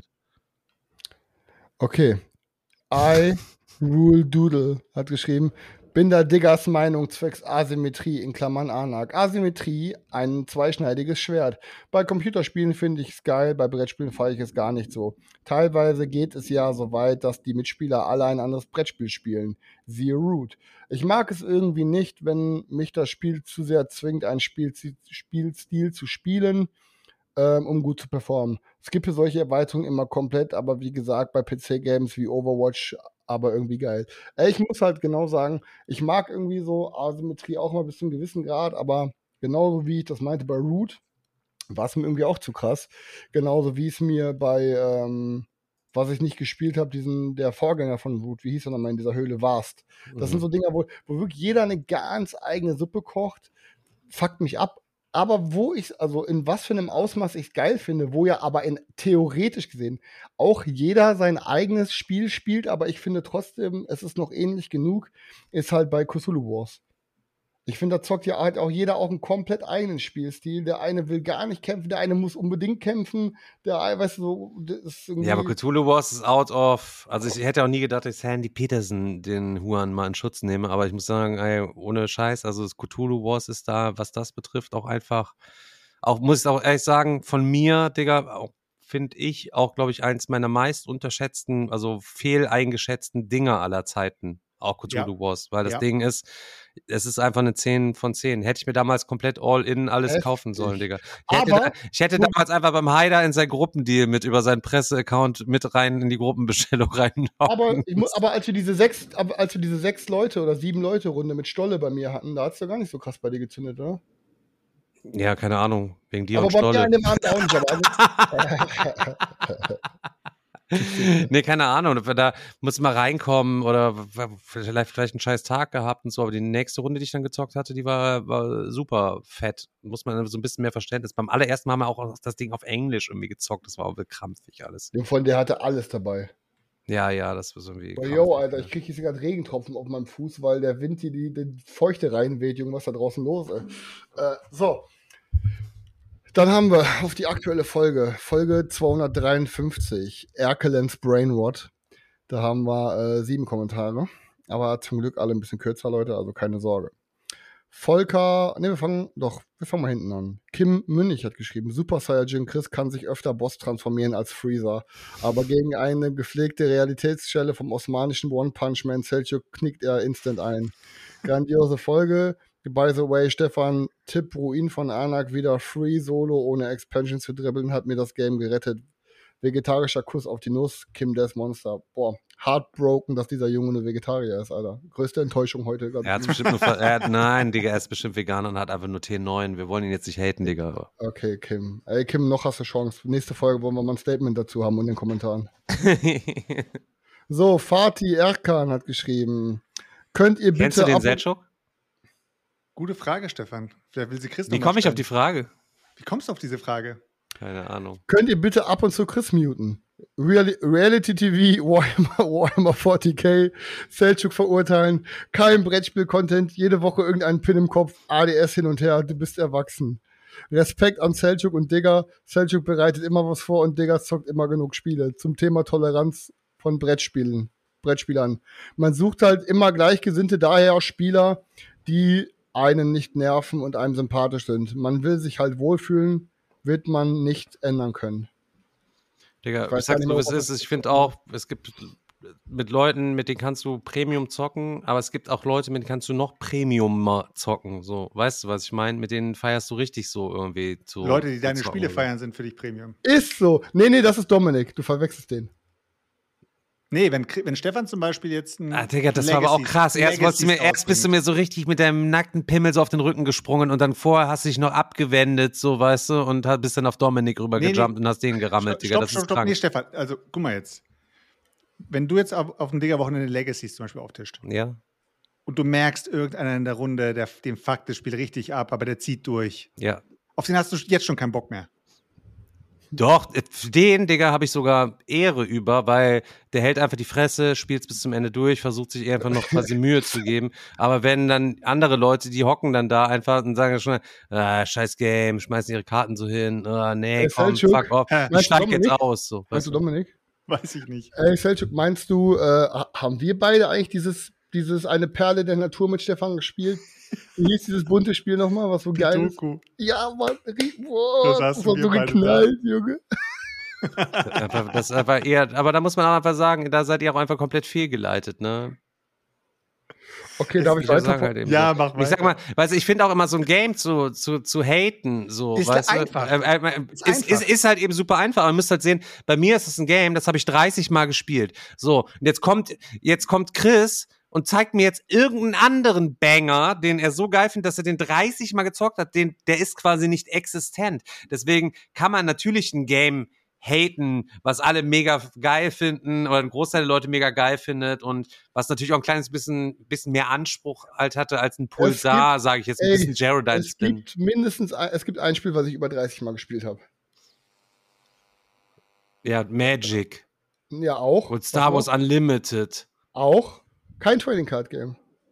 Okay. I Rule Doodle hat geschrieben, bin der Diggers Meinung zwecks Asymmetrie in Klammern Anak. Asymmetrie, ein zweischneidiges Schwert. Bei Computerspielen finde ich es geil, bei Brettspielen fahre ich es gar nicht so. Teilweise geht es ja so weit, dass die Mitspieler alle ein anderes Brettspiel spielen. Siehe Root. Ich mag es irgendwie nicht, wenn mich das Spiel zu sehr zwingt, einen Spiel Spielstil zu spielen, ähm, um gut zu performen. Es gibt für solche Erweiterungen immer komplett, aber wie gesagt, bei P C-Games wie Overwatch aber irgendwie geil. Ey, ich muss halt genau sagen, ich mag irgendwie so Asymmetrie auch mal bis zu einem gewissen Grad, aber genauso wie ich das meinte bei Root, war es mir irgendwie auch zu krass. Genauso wie es mir bei, ähm, was ich nicht gespielt habe, diesen, der Vorgänger von Root, wie hieß er nochmal in dieser Höhle, Vast. Das mhm. sind so Dinger, wo, wo wirklich jeder eine ganz eigene Suppe kocht, fuckt mich ab. Aber wo ich, also in was für einem Ausmaß ich es geil finde, wo ja aber in theoretisch gesehen auch jeder sein eigenes Spiel spielt, aber ich finde trotzdem, es ist noch ähnlich genug, ist halt bei Cthulhu Wars. Ich finde, da zockt ja halt auch jeder auch einen komplett eigenen Spielstil. Der eine will gar nicht kämpfen, der eine muss unbedingt kämpfen, der, weißt du, so, das ist irgendwie. Ja, aber Cthulhu Wars ist out of, also ich hätte auch nie gedacht, dass ich Sandy Peterson den Huan mal in Schutz nehme, aber ich muss sagen, ey, ohne Scheiß, also das Cthulhu Wars ist da, was das betrifft, auch einfach, auch, muss ich auch ehrlich sagen, von mir, Digga, finde ich auch, glaube ich, eins meiner meist unterschätzten, also fehleingeschätzten Dinger aller Zeiten. Auch Cthulhu ja. Wars, weil das ja. Ding ist, es ist einfach eine zehn von zehn. Hätte ich mir damals komplett all-in alles Heftig. kaufen sollen, Digga. Ich hätte, aber, ich hätte damals einfach beim Haider in sein Gruppendeal mit über seinen Presse-Account mit rein in die Gruppenbestellung rein. Aber, ich muss, aber als wir diese sechs, als wir diese sechs Leute oder sieben Leute Runde mit Stolle bei mir hatten, da hat es doch gar nicht so krass bei dir gezündet, oder? Ja, keine Ahnung, wegen dir aber und Stolle. Aber bei mir an dem Abend auch nicht, aber nee, keine Ahnung. Da muss man reinkommen oder vielleicht, vielleicht einen scheiß Tag gehabt und so. Aber die nächste Runde, die ich dann gezockt hatte, die war, war super fett. Muss man so ein bisschen mehr Verständnis. Beim allerersten Mal haben wir auch das Ding auf Englisch irgendwie gezockt. Das war auch krampfig alles. Von der hatte alles dabei. Ja, ja, das war so irgendwie. Boah, yo, Alter, ich krieg hier gerade Regentropfen auf meinem Fuß, weil der Wind hier die, die Feuchte reinweht. Junge, was da draußen los ist. Äh, so. Dann haben wir auf die aktuelle Folge, Folge zweihundertdreiundfünfzig, Erkelens Brainrot. Da haben wir äh, sieben Kommentare, aber zum Glück alle ein bisschen kürzer, Leute, also keine Sorge. Volker, ne, wir fangen, doch, wir fangen mal hinten an. Kim Münnig hat geschrieben, Super Saiyajin Chris kann sich öfter Boss transformieren als Freezer, aber gegen eine gepflegte Realitätsstelle vom osmanischen One Punch Man Selçuk knickt er instant ein. Grandiose Folge. By the way, Stefan, Tipp Ruin von Anak, wieder Free Solo ohne Expansion zu dribbeln, hat mir das Game gerettet. Vegetarischer Kuss auf die Nuss, Kim Des Monster. Boah, heartbroken, dass dieser Junge eine Vegetarier ist, Alter. Größte Enttäuschung heute. Er hat bestimmt nur, er hat, nein, Digga, er ist bestimmt Veganer und hat einfach nur T neun. Wir wollen ihn jetzt nicht haten, Digga. Okay, Kim. Ey, Kim, noch hast du Chance. Nächste Folge wollen wir mal ein Statement dazu haben in den Kommentaren. So, Fatih Erkan hat geschrieben, könnt ihr bitte... Kennst du den Selçuk? Gute Frage, Stefan. Wer will sie Chris Wie komme ich auf die Frage? Wie kommst du auf diese Frage? Keine Ahnung. Könnt ihr bitte ab und zu Chris muten? Real Reality T V, Warhammer, Warhammer vierzig K, Selçuk verurteilen, kein Brettspiel-Content, jede Woche irgendeinen Pin im Kopf, A D S hin und her, du bist erwachsen. Respekt an Selçuk und Digger. Selçuk bereitet immer was vor und Digger zockt immer genug Spiele. Zum Thema Toleranz von Brettspielen, Brettspielern. Man sucht halt immer Gleichgesinnte, daher auch Spieler, die einen nicht nerven und einem sympathisch sind. Man will sich halt wohlfühlen, wird man nicht ändern können. Digga, ich sag nur, was es ist. Ich finde auch, es gibt mit Leuten, mit denen kannst du Premium zocken, aber es gibt auch Leute, mit denen kannst du noch Premium zocken. So, weißt du, was ich meine? Mit denen feierst du richtig so irgendwie zu. Leute, die deine Spiele feiern, sind für dich Premium. Ist so. Nee, nee, das ist Dominik. Du verwechselst den. Nee, wenn, wenn Stefan zum Beispiel jetzt ein Ah, Digga, das war aber auch krass. Erst, wolltest du mir, erst bist du mir so richtig mit deinem nackten Pimmel so auf den Rücken gesprungen und dann vorher hast du dich noch abgewendet, so, weißt du, und bist dann auf Dominik rübergejumpt nee, nee. und hast den gerammelt, stopp, Digga. Stopp, das stopp, ist stopp, krank. nee, Stefan, also guck mal jetzt. Wenn du jetzt auf, auf dem Digga-Wochenende Legacies zum Beispiel auftischt. Ja. Und du merkst, irgendeiner in der Runde, der, dem fuckt das Spiel richtig ab, aber der zieht durch. Ja. Auf den hast du jetzt schon keinen Bock mehr. Doch, den, Digga, habe ich sogar Ehre über, weil der hält einfach die Fresse, spielt es bis zum Ende durch, versucht sich einfach noch quasi Mühe zu geben. Aber wenn dann andere Leute, die hocken dann da einfach und sagen schon, ah, scheiß Game, schmeißen ihre Karten so hin, ah, nee, Ey, komm, Selçuk, fuck off, äh, ich steig jetzt Dominik? aus. So, Weißt du, Dominik? Weiß ich nicht. Ey, Selçuk, meinst du, äh, haben wir beide eigentlich dieses, dieses eine Perle der Natur mit Stefan gespielt? Wie hieß dieses bunte Spiel nochmal, was so Die geil Doku. ist? Ja, Mann, wow, Das das, hast war du so mir beide geknallt, Junge. Einfach, das ist einfach eher, aber da muss man auch einfach sagen, da seid ihr auch einfach komplett fehlgeleitet, ne? Okay, darf ich Ich würd weiter? sagen halt eben Ja, so. mach weiter. Ich sag mal, weißt du, ich finde auch immer so ein Game zu, zu, zu haten, so, Ist weißt einfach. du, äh, äh, Ist ist, ist, einfach. ist halt eben super einfach, aber ihr müsst halt sehen, bei mir ist es ein Game, das habe ich dreißig Mal gespielt. So, und jetzt kommt, jetzt kommt Chris und zeigt mir jetzt irgendeinen anderen Banger, den er so geil findet, dass er den dreißig Mal gezockt hat, den, der ist quasi nicht existent. Deswegen kann man natürlich ein Game haten, was alle mega geil finden oder ein Großteil der Leute mega geil findet und was natürlich auch ein kleines bisschen, bisschen mehr Anspruch halt hatte als ein Pulsar, sage ich jetzt, ein ey, bisschen Geraldine Es Spin. gibt mindestens, ein, es gibt ein Spiel, was ich über dreißig Mal gespielt habe. Ja, Magic Ja, auch. und Star Wars Was noch? Unlimited. Auch. Kein Trading Card Game.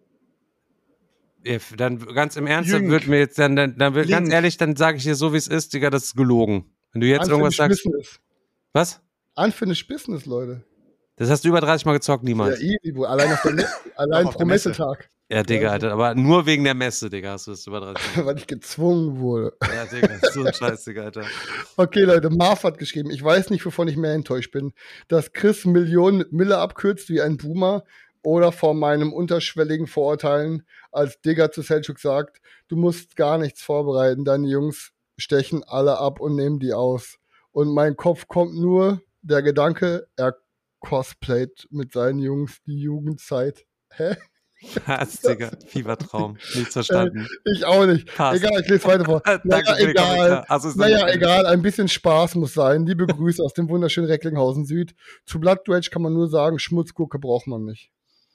Ja, dann ganz im Ernst, Jünk. dann wird mir jetzt, dann, dann, dann wird, ganz Link. ehrlich, dann sage ich dir so, wie es ist, Digga, das ist gelogen. Wenn du jetzt irgendwas sagst, Business. was? Unfinished Business, Leute. Das hast du über dreißig Mal gezockt, niemals. Ja, easy, wo allein auf der Me- allein auf pro der Messe. Messetag. Ja, Digga, Alter, aber nur wegen der Messe, Digga, hast du das über dreißig Mal. Weil ich gezwungen wurde. Ja, Digga, so ein Scheiß, Digga, Alter. Okay, Leute, Marv hat geschrieben, ich weiß nicht, wovon ich mehr enttäuscht bin. Dass Chris Millionen mit Mille abkürzt wie ein Boomer oder vor meinem unterschwelligen Vorurteilen als Digger zu Selçuk sagt, du musst gar nichts vorbereiten, deine Jungs stechen alle ab und nehmen die aus. Und mein Kopf kommt nur der Gedanke, er cosplayt mit seinen Jungs die Jugendzeit. Hä? Was, Digga, Fiebertraum, nichts verstanden. Ich auch nicht. Passt. Egal, ich lese weiter vor. Danke Naja, für den egal. Kommentar. Also, ist Naja, dann- egal, ein bisschen Spaß muss sein. Liebe Grüße aus dem wunderschönen Recklinghausen Süd. Zu Blood Rage kann man nur sagen, Schmutzgurke braucht man nicht.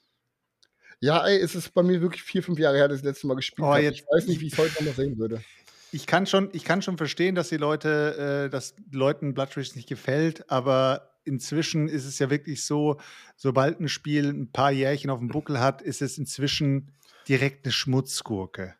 Ja, ey, es ist bei mir wirklich vier, fünf Jahre her, dass ich das letzte Mal gespielt Oh, habe. jetzt- Ich weiß nicht, wie ich es heute noch mal sehen würde. Ich kann schon, ich kann schon verstehen, dass die Leute, äh, dass Leuten Blood Rage nicht gefällt, aber inzwischen ist es ja wirklich so, sobald ein Spiel ein paar Jährchen auf dem Buckel hat, ist es inzwischen direkt eine Schmutzgurke.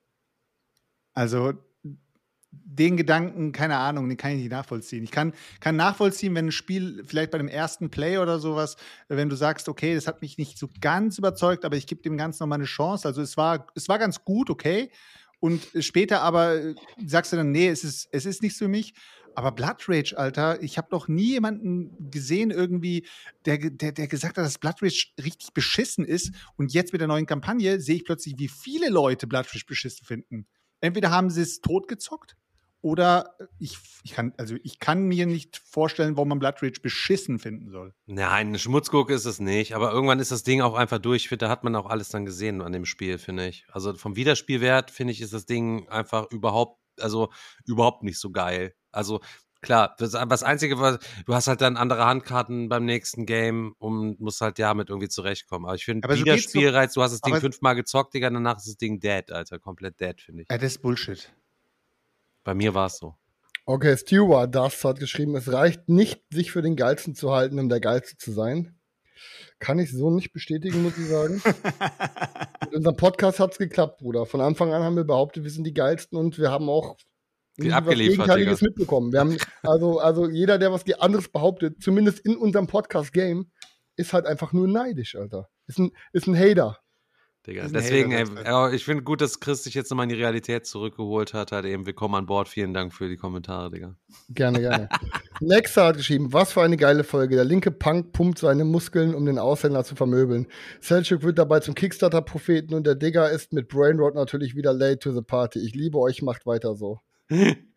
Also den Gedanken, keine Ahnung, den kann ich nicht nachvollziehen. Ich kann, kann nachvollziehen, wenn ein Spiel vielleicht bei dem ersten Play oder sowas, wenn du sagst, okay, das hat mich nicht so ganz überzeugt, aber ich gebe dem Ganzen nochmal eine Chance. Also es war, es war ganz gut, okay. Und später aber äh, sagst du dann, nee, es ist, es ist nichts für mich. Aber Blood Rage, Alter, ich habe noch nie jemanden gesehen irgendwie, der, der, der gesagt hat, dass Blood Rage richtig beschissen ist. Und jetzt mit der neuen Kampagne sehe ich plötzlich, wie viele Leute Blood Rage beschissen finden. Entweder haben sie es totgezockt oder ich, ich, kann, also ich kann mir nicht vorstellen, warum man Blood Rage beschissen finden soll. Nein, eine Schmutzgurke ist es nicht, aber irgendwann ist das Ding auch einfach durch. Ich finde, da hat man auch alles dann gesehen an dem Spiel, finde ich. Also vom Wiederspielwert, finde ich, ist das Ding einfach überhaupt, also überhaupt nicht so geil. Also klar, das, das Einzige, was, du hast halt dann andere Handkarten beim nächsten Game und musst halt ja mit irgendwie zurechtkommen. Aber ich finde, Aber so geht's Wiederspielreiz, du hast das Ding aber- fünfmal gezockt, Digga, danach ist das Ding dead, Alter, komplett dead, finde ich. Ja, das ist Bullshit. Bei mir war es so. Okay, Stewart Das hat geschrieben, es reicht nicht, sich für den Geilsten zu halten, um der Geilste zu sein. Kann ich so nicht bestätigen, muss ich sagen. Mit unserem Podcast hat es geklappt, Bruder. Von Anfang an haben wir behauptet, wir sind die Geilsten und wir haben auch nie was abgeliefert, Gegenteiliges Digga. mitbekommen. Wir haben, also, also jeder, der was anderes behauptet, zumindest in unserem Podcast-Game, ist halt einfach nur neidisch, Alter. Ist ein, ist ein Hater. Digga. Diesen Deswegen, ey, Hater, ja, ich finde gut, dass Chris sich jetzt nochmal in die Realität zurückgeholt hat. Halt eben, willkommen an Bord. Vielen Dank für die Kommentare, Digga. Gerne, gerne. Nexa hat geschrieben, was für eine geile Folge. Der linke Punk pumpt seine Muskeln, um den Ausländer zu vermöbeln. Selçuk wird dabei zum Kickstarter-Propheten und der Digger ist mit Brainrot natürlich wieder late to the party. Ich liebe euch, macht weiter so.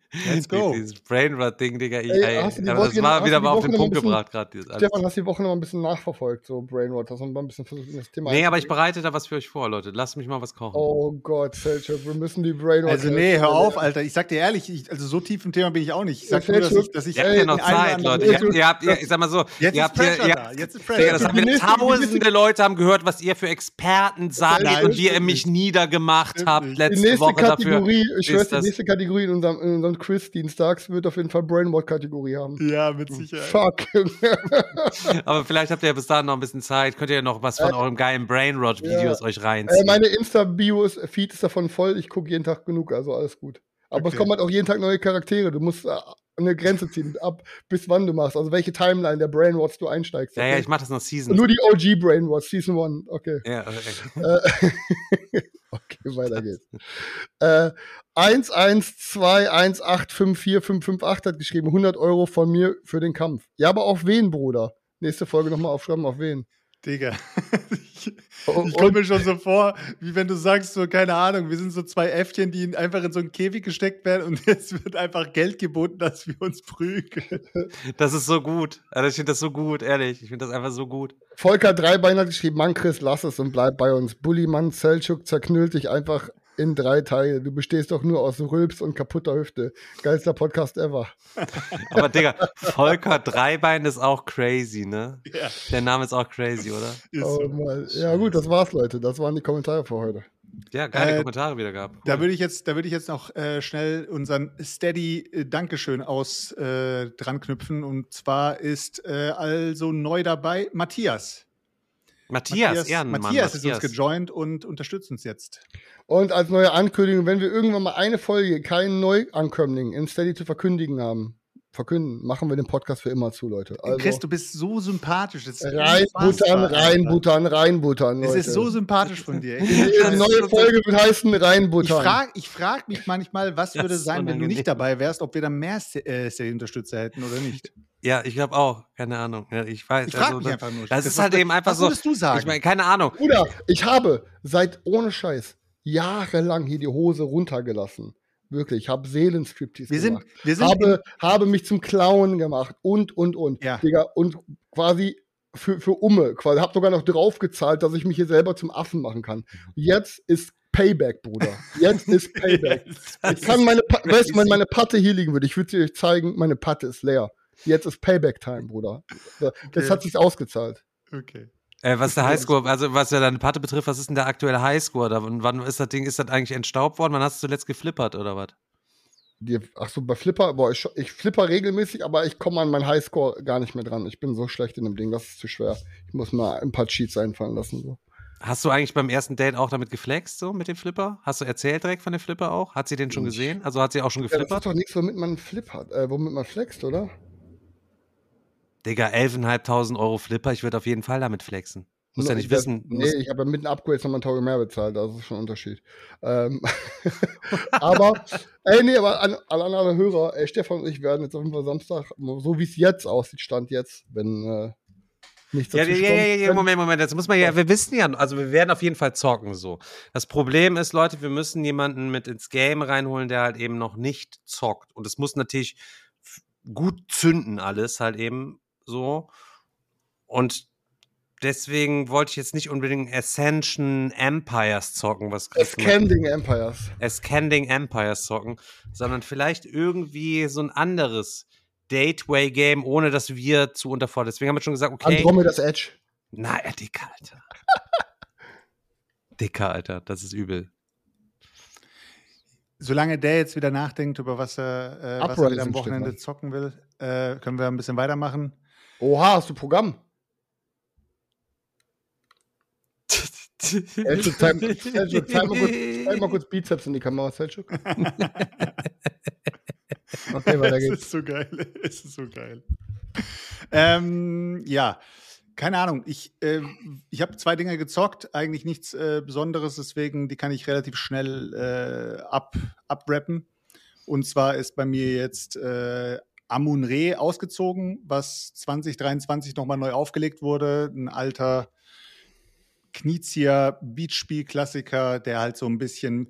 Let's go. Dieses Brainrot-Ding, Digga. Ich, Ey, ey, hast du die aber Woche- das war hast wieder du die mal auf Woche den noch Punkt ein bisschen- gebracht, gerade. dieses alles. Stefan, hast du die Woche noch ein bisschen nachverfolgt, so Brainrot, hast du mal ein bisschen versucht, in das Thema Nee, aber ich einzugehen? bereite da was für euch vor, Leute. Lasst mich mal was kochen. Oh Gott, Selchuk, wir müssen die Brainrot... Also nee, hör auf, Alter. Ich sag dir ehrlich, ich, also so tief im Thema bin ich auch nicht. Ich sag Ja, nur, dass ich, Selchuk, dass ich Ihr habt ja noch den einen oder Zeit, anderen- Leute. Ihr, habt- ihr habt, ihr, ich sag mal so, Jetzt ihr ist habt hier, Pressure ihr, da. Jetzt ist Digga, Pressure. das Die haben wieder nächste- die tausende nächste- Leute haben gehört, was ihr für Experten sagt Nein, und wie ihr stimmt mich niedergemacht Stimmt habt nicht. Die letzte nächste Woche Kategorie, dafür. ich schwör's, ist die das- nächste Kategorie in unserem, in unserem Quiz-Dienstags wird auf jeden Fall Brainrot-Kategorie haben. Ja, mit Sicherheit. Fuck. Aber vielleicht habt ihr ja bis dahin noch ein bisschen Zeit. Könnt ihr ja noch was von eurem geilen Brainrot-Videos euch äh, reinziehen. meine Insta-Bio-Feed ist davon voll, ich gucke jeden Tag genug, also alles gut. Aber es Okay. kommen halt auch jeden Tag neue Charaktere. Du musst äh, eine Grenze ziehen, ab bis wann du machst. Also welche Timeline der Brainrots du einsteigst. ja, ja, okay? ich mach das noch Season. Nur die O G Brainrots, Season one. Okay. Ja, okay. Äh, okay, weiter geht's. äh, eins eins zwei eins acht fünf vier fünf fünf acht hat geschrieben, hundert Euro von mir für den Kampf. Ja, aber auf wen, Bruder? Nächste Folge nochmal aufschreiben, auf wen. Digga. Ich, Und- ich komme mir schon so vor, wie wenn du sagst, so, keine Ahnung, wir sind so zwei Äffchen, die einfach in so einen Käfig gesteckt werden und jetzt wird einfach Geld geboten, dass wir uns prügeln. Das ist so gut. Also ich finde das so gut, ehrlich. Ich finde das einfach so gut. Volker Dreibein hat geschrieben, Mann, Chris, lass es und bleib bei uns. Bullimann Selchuk zerknüllt dich einfach in drei Teile. Du bestehst doch nur aus Rülps und kaputter Hüfte. Geilster Podcast ever. Aber Digga, Volker Dreibein ist auch crazy, ne? Ja, Der Name ist auch crazy, oder? ist Oh, so. Mann. Ja gut, das war's, Leute. Das waren die Kommentare für heute. Ja, geile Äh, Kommentare wieder gehabt. Da würde ich jetzt, da würde ich jetzt noch äh, schnell unseren Steady äh, Dankeschön aus äh, dran knüpfen. Und zwar ist äh, also neu dabei Matthias. Matthias, Ehrenmann. Matthias ist uns gejoint und unterstützt uns jetzt. Und als neue Ankündigung, wenn wir irgendwann mal eine Folge keinen Neuankömmling in Steady zu verkündigen haben, verkünden, machen wir den Podcast für immer zu, Leute. Also Chris, du bist so sympathisch. Das ist reinbuttern, unfassbar, Alter. reinbuttern, reinbuttern, Es Leute. ist so sympathisch von dir. Die neue Folge wird heißen Ich reinbuttern. frage ich frag mich manchmal, was Das würde ist sein, wenn du unangenehm. nicht dabei wärst, ob wir dann mehr äh, Steady-Unterstützer hätten oder nicht. Ja, ich glaube auch. Keine Ahnung. Ja, ich weiß. Ich frage also, mich das, einfach nur. Das Das ist halt was- eben einfach was so. würdest du sagen? Ich meine, keine Ahnung. Bruder, ich habe seit, ohne Scheiß, jahrelang hier die Hose runtergelassen. Wirklich, ich habe Seelenstriptease Wir sind, gemacht. wir sind habe, habe mich zum Clown gemacht und, und, und. Ja. Digga, und quasi für, für Umme, quasi, habe sogar noch draufgezahlt, dass ich mich hier selber zum Affen machen kann. Jetzt ist Payback, Bruder. Jetzt ist Payback. Ich kann meine, Pa- weißt du, wenn meine Patte hier liegen würde, ich würde sie euch zeigen, meine Patte ist leer. Jetzt ist Payback-Time, Bruder. Das Okay. hat sich ausgezahlt. Okay. Äh, was der Highscore, also was ja deine Patte betrifft, was ist denn der aktuelle Highscore? Da, und wann ist das Ding, ist das eigentlich entstaubt worden? Wann hast du zuletzt geflippert oder was? Die, ach so, bei Flipper, boah, ich, ich flipper regelmäßig, aber ich komme an meinen Highscore gar nicht mehr dran. Ich bin so schlecht in dem Ding, das ist zu schwer. Ich muss mal ein paar Cheats einfallen lassen. So. Hast du eigentlich beim ersten Date auch damit geflext, so mit dem Flipper? Hast du erzählt direkt von dem Flipper auch? Hat sie den schon gesehen? Also hat sie auch schon Ja, das ist geflippert? doch nichts, womit man flippert, äh, womit man flext, oder? Digga, elftausendfünfhundert Euro Flipper, ich würde auf jeden Fall damit flexen. Muss ja nicht das, wissen. Nee, Muss, ich habe ja mit den Upgrades nochmal einen Tausend mehr bezahlt, das ist schon ein Unterschied. Ähm, aber, ey, nee, aber an, an alle Hörer, ey, Stefan und ich werden jetzt auf jeden Fall Samstag, so wie es jetzt aussieht, Stand jetzt, wenn äh, nichts ja, dazu ja, ja, kommt, ja, ja, wenn- Moment, Moment, jetzt muss man ja, wir wissen ja, also wir werden auf jeden Fall zocken so. Das Problem ist, Leute, wir müssen jemanden mit ins Game reinholen, der halt eben noch nicht zockt. Und es muss natürlich f- gut zünden alles halt eben so. Und deswegen wollte ich jetzt nicht unbedingt Ascension Empires zocken, was Chris macht. Ascending Empires. Ascending Empires zocken, sondern vielleicht irgendwie so ein anderes Gateway-Game, ohne dass wir zu unterfordert. Deswegen haben wir schon gesagt, okay. Andromeda's Edge. Na, ja, dicker, Alter. Dicker, Alter, das ist übel. Solange der jetzt wieder nachdenkt, über was er, äh, was er Uprising wieder am Wochenende steht zocken will, äh, können wir ein bisschen weitermachen. Oha, hast du Programm? Selchuk, zeig, Selchuk, zeig, mal kurz, zeig mal kurz Bizeps in die Kamera, Selchuk. Okay, weiter Es geht's. ist so geil. Es ist so geil. ähm, ja, keine Ahnung. Ich, äh, ich habe zwei Dinge gezockt, eigentlich nichts äh, Besonderes, deswegen die kann ich relativ schnell äh, ab, abrappen. Und zwar ist bei mir jetzt äh, Amun-Re ausgezogen, was zwanzig dreiundzwanzig nochmal neu aufgelegt wurde. Ein alter Knizia Beachspiel-Klassiker, der halt so ein bisschen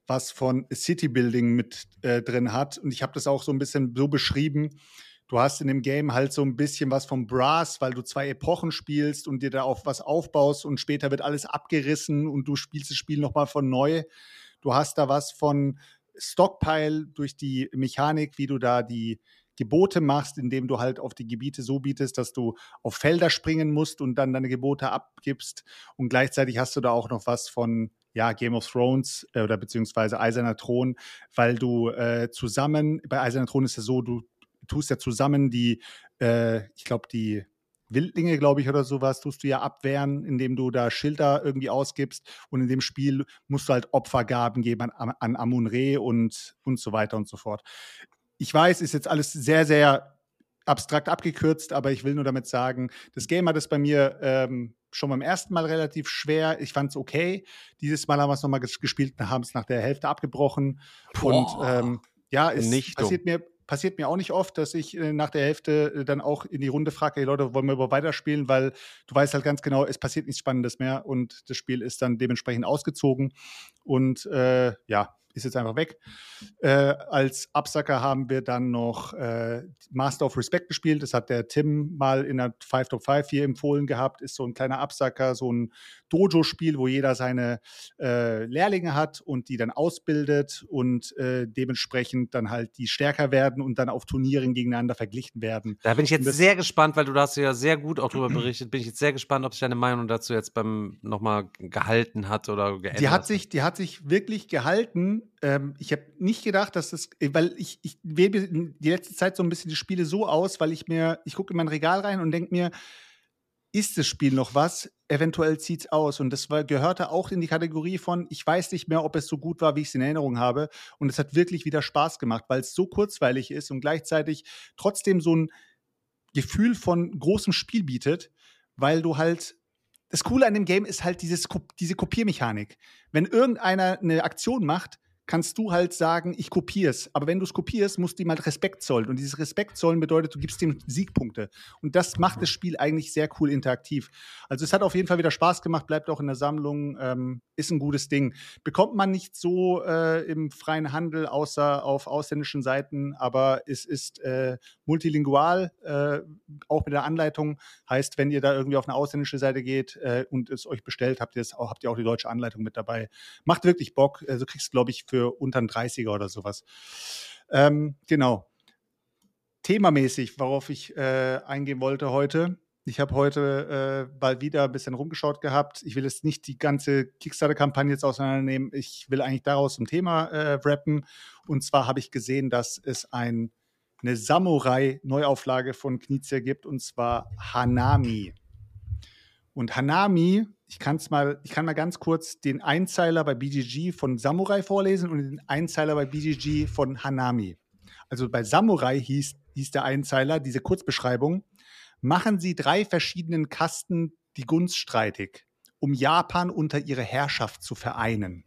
was von City Building mit äh, drin hat. Und ich habe das auch so ein bisschen so beschrieben. Du hast in dem Game halt so ein bisschen was vom Brass, weil du zwei Epochen spielst und dir da auf was aufbaust und später wird alles abgerissen und du spielst das Spiel nochmal von neu. Du hast da was von Stockpile durch die Mechanik, wie du da die Gebote machst, indem du halt auf die Gebiete so bietest, dass du auf Felder springen musst und dann deine Gebote abgibst. Und gleichzeitig hast du da auch noch was von ja, Game of Thrones äh, oder beziehungsweise Eiserner Thron, weil du äh, zusammen, bei Eiserner Thron ist es so, du tust ja zusammen die, äh, ich glaube, die Wildlinge, glaube ich, oder sowas, tust du ja abwehren, indem du da Schilder irgendwie ausgibst. Und in dem Spiel musst du halt Opfergaben geben an, an Amun-Re und, und so weiter und so fort. Ich weiß, ist jetzt alles sehr, sehr abstrakt abgekürzt, aber ich will nur damit sagen, das Game hat es bei mir ähm, schon beim ersten Mal relativ schwer. Ich fand es okay. Dieses Mal haben wir es nochmal gespielt und haben es nach der Hälfte abgebrochen. Boah. Und ähm, ja, es Nicht passiert mir Passiert mir auch nicht oft, dass ich äh, nach der Hälfte äh, dann auch in die Runde frage, hey Leute, wollen wir über weiterspielen, weil du weißt halt ganz genau, es passiert nichts Spannendes mehr und das Spiel ist dann dementsprechend ausgezogen und äh, ja, ist jetzt einfach weg. Äh, als Absacker haben wir dann noch äh, Master of Respect gespielt. Das hat der Tim mal in der five Top five hier empfohlen gehabt. Ist so ein kleiner Absacker, so ein Dojo-Spiel, wo jeder seine äh, Lehrlinge hat und die dann ausbildet und äh, dementsprechend dann halt die stärker werden und dann auf Turnieren gegeneinander verglichen werden. Da bin ich jetzt sehr gespannt, weil du da hast ja sehr gut auch drüber berichtet. Bin ich jetzt sehr gespannt, ob sich deine Meinung dazu jetzt beim nochmal gehalten hat oder geändert Die hat sich, die hat sich wirklich gehalten. Ähm, ich habe nicht gedacht, dass das, weil ich, ich wähle die letzte Zeit so ein bisschen die Spiele so aus, weil ich mir, ich gucke in mein Regal rein und denke mir, ist das Spiel noch was? Eventuell zieht's aus. Und das war, gehörte auch in die Kategorie von, ich weiß nicht mehr, ob es so gut war, wie ich es in Erinnerung habe. Und es hat wirklich wieder Spaß gemacht, weil es so kurzweilig ist und gleichzeitig trotzdem so ein Gefühl von großem Spiel bietet, weil du halt das Coole an dem Game ist halt dieses, diese Kopiermechanik. Wenn irgendeiner eine Aktion macht, kannst du halt sagen, ich kopiere es. Aber wenn du es kopierst, musst du ihm halt Respekt zollen. Und dieses Respekt zollen bedeutet, du gibst ihm Siegpunkte. Und das macht das Spiel eigentlich sehr cool interaktiv. Also es hat auf jeden Fall wieder Spaß gemacht, bleibt auch in der Sammlung, ähm, ist ein gutes Ding. Bekommt man nicht so äh, im freien Handel, außer auf ausländischen Seiten, aber es ist äh, multilingual, äh, auch mit der Anleitung. Heißt, wenn ihr da irgendwie auf eine ausländische Seite geht äh, und es euch bestellt, habt ihr, es auch, habt ihr auch die deutsche Anleitung mit dabei. Macht wirklich Bock. Also kriegst, glaube ich, für unter einen dreißiger oder sowas. Ähm, genau. Themamäßig, worauf ich äh, eingehen wollte heute. Ich habe heute äh, bald wieder ein bisschen rumgeschaut gehabt. Ich will jetzt nicht die ganze Kickstarter-Kampagne jetzt auseinandernehmen. Ich will eigentlich daraus ein Thema äh, rappen. Und zwar habe ich gesehen, dass es ein, eine Samurai-Neuauflage von Knizia gibt, und zwar Hanami. Und Hanami, ich kann's mal, ich kann mal ganz kurz den Einzeiler bei B G G von Samurai vorlesen und den Einzeiler bei B G G von Hanami. Also bei Samurai hieß, hieß der Einzeiler, diese Kurzbeschreibung: Machen Sie drei verschiedenen Kasten die Gunst streitig, um Japan unter ihre Herrschaft zu vereinen.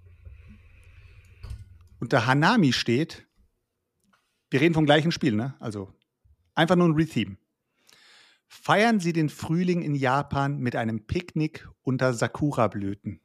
Unter Hanami steht, wir reden vom gleichen Spiel, ne? Also einfach nur ein Retheme. Feiern Sie den Frühling in Japan mit einem Picknick unter Sakura-Blüten.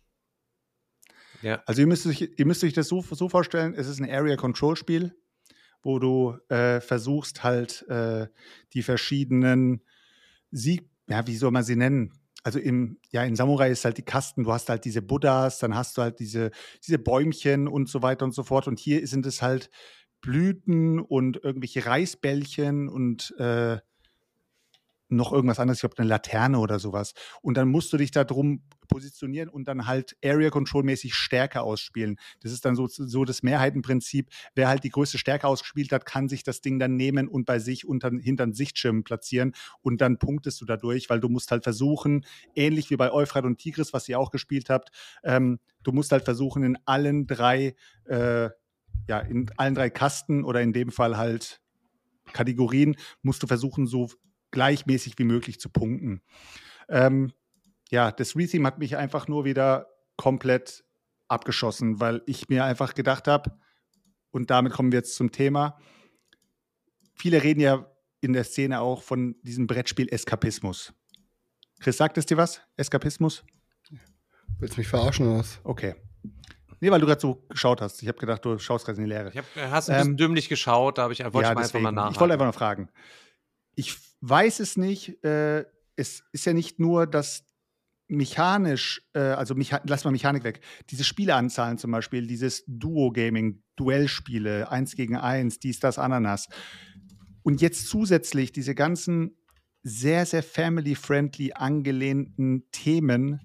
Ja. Also ihr müsst euch, ihr müsst euch das so, so vorstellen, es ist ein Area-Control-Spiel, wo du äh, versuchst halt äh, die verschiedenen Sieg, ja, wie soll man sie nennen? Also im, ja, in Samurai ist halt die Kasten, du hast halt diese Buddhas, dann hast du halt diese, diese Bäumchen und so weiter und so fort. Und hier sind es halt Blüten und irgendwelche Reisbällchen und äh, noch irgendwas anderes, ich glaube eine Laterne oder sowas. Und dann musst du dich da drum positionieren und dann halt Area-Control-mäßig Stärke ausspielen. Das ist dann so, so das Mehrheitenprinzip. Wer halt die größte Stärke ausgespielt hat, kann sich das Ding dann nehmen und bei sich unter, hinter den Sichtschirm platzieren und dann punktest du dadurch, weil du musst halt versuchen, ähnlich wie bei Euphrat und Tigris, was ihr auch gespielt habt, ähm, du musst halt versuchen, in allen drei äh, ja, in allen drei Kasten oder in dem Fall halt Kategorien musst du versuchen, so gleichmäßig wie möglich zu punkten. Ähm, ja, das Retheme hat mich einfach nur wieder komplett abgeschossen, weil ich mir einfach gedacht habe, und damit kommen wir jetzt zum Thema, viele reden ja in der Szene auch von diesem Brettspiel Eskapismus. Chris, sagt es dir was? Eskapismus? Willst du mich verarschen oder was? Okay. Nee, weil du gerade so geschaut hast. Ich habe gedacht, du schaust gerade in die Leere. Ich hab, hast ein bisschen Ähm, dümmlich geschaut, da habe ich einfach, ja, ich mal einfach deswegen. mal nachhaken. Ich wollte einfach noch fragen. Ich weiß es nicht. Äh, es ist ja nicht nur, dass mechanisch, äh, also mecha lass mal Mechanik weg, diese Spieleanzahlen zum Beispiel, dieses Duo-Gaming, Duellspiele, eins gegen eins, dies, das, Ananas. Und jetzt zusätzlich diese ganzen sehr, sehr family-friendly angelehnten Themen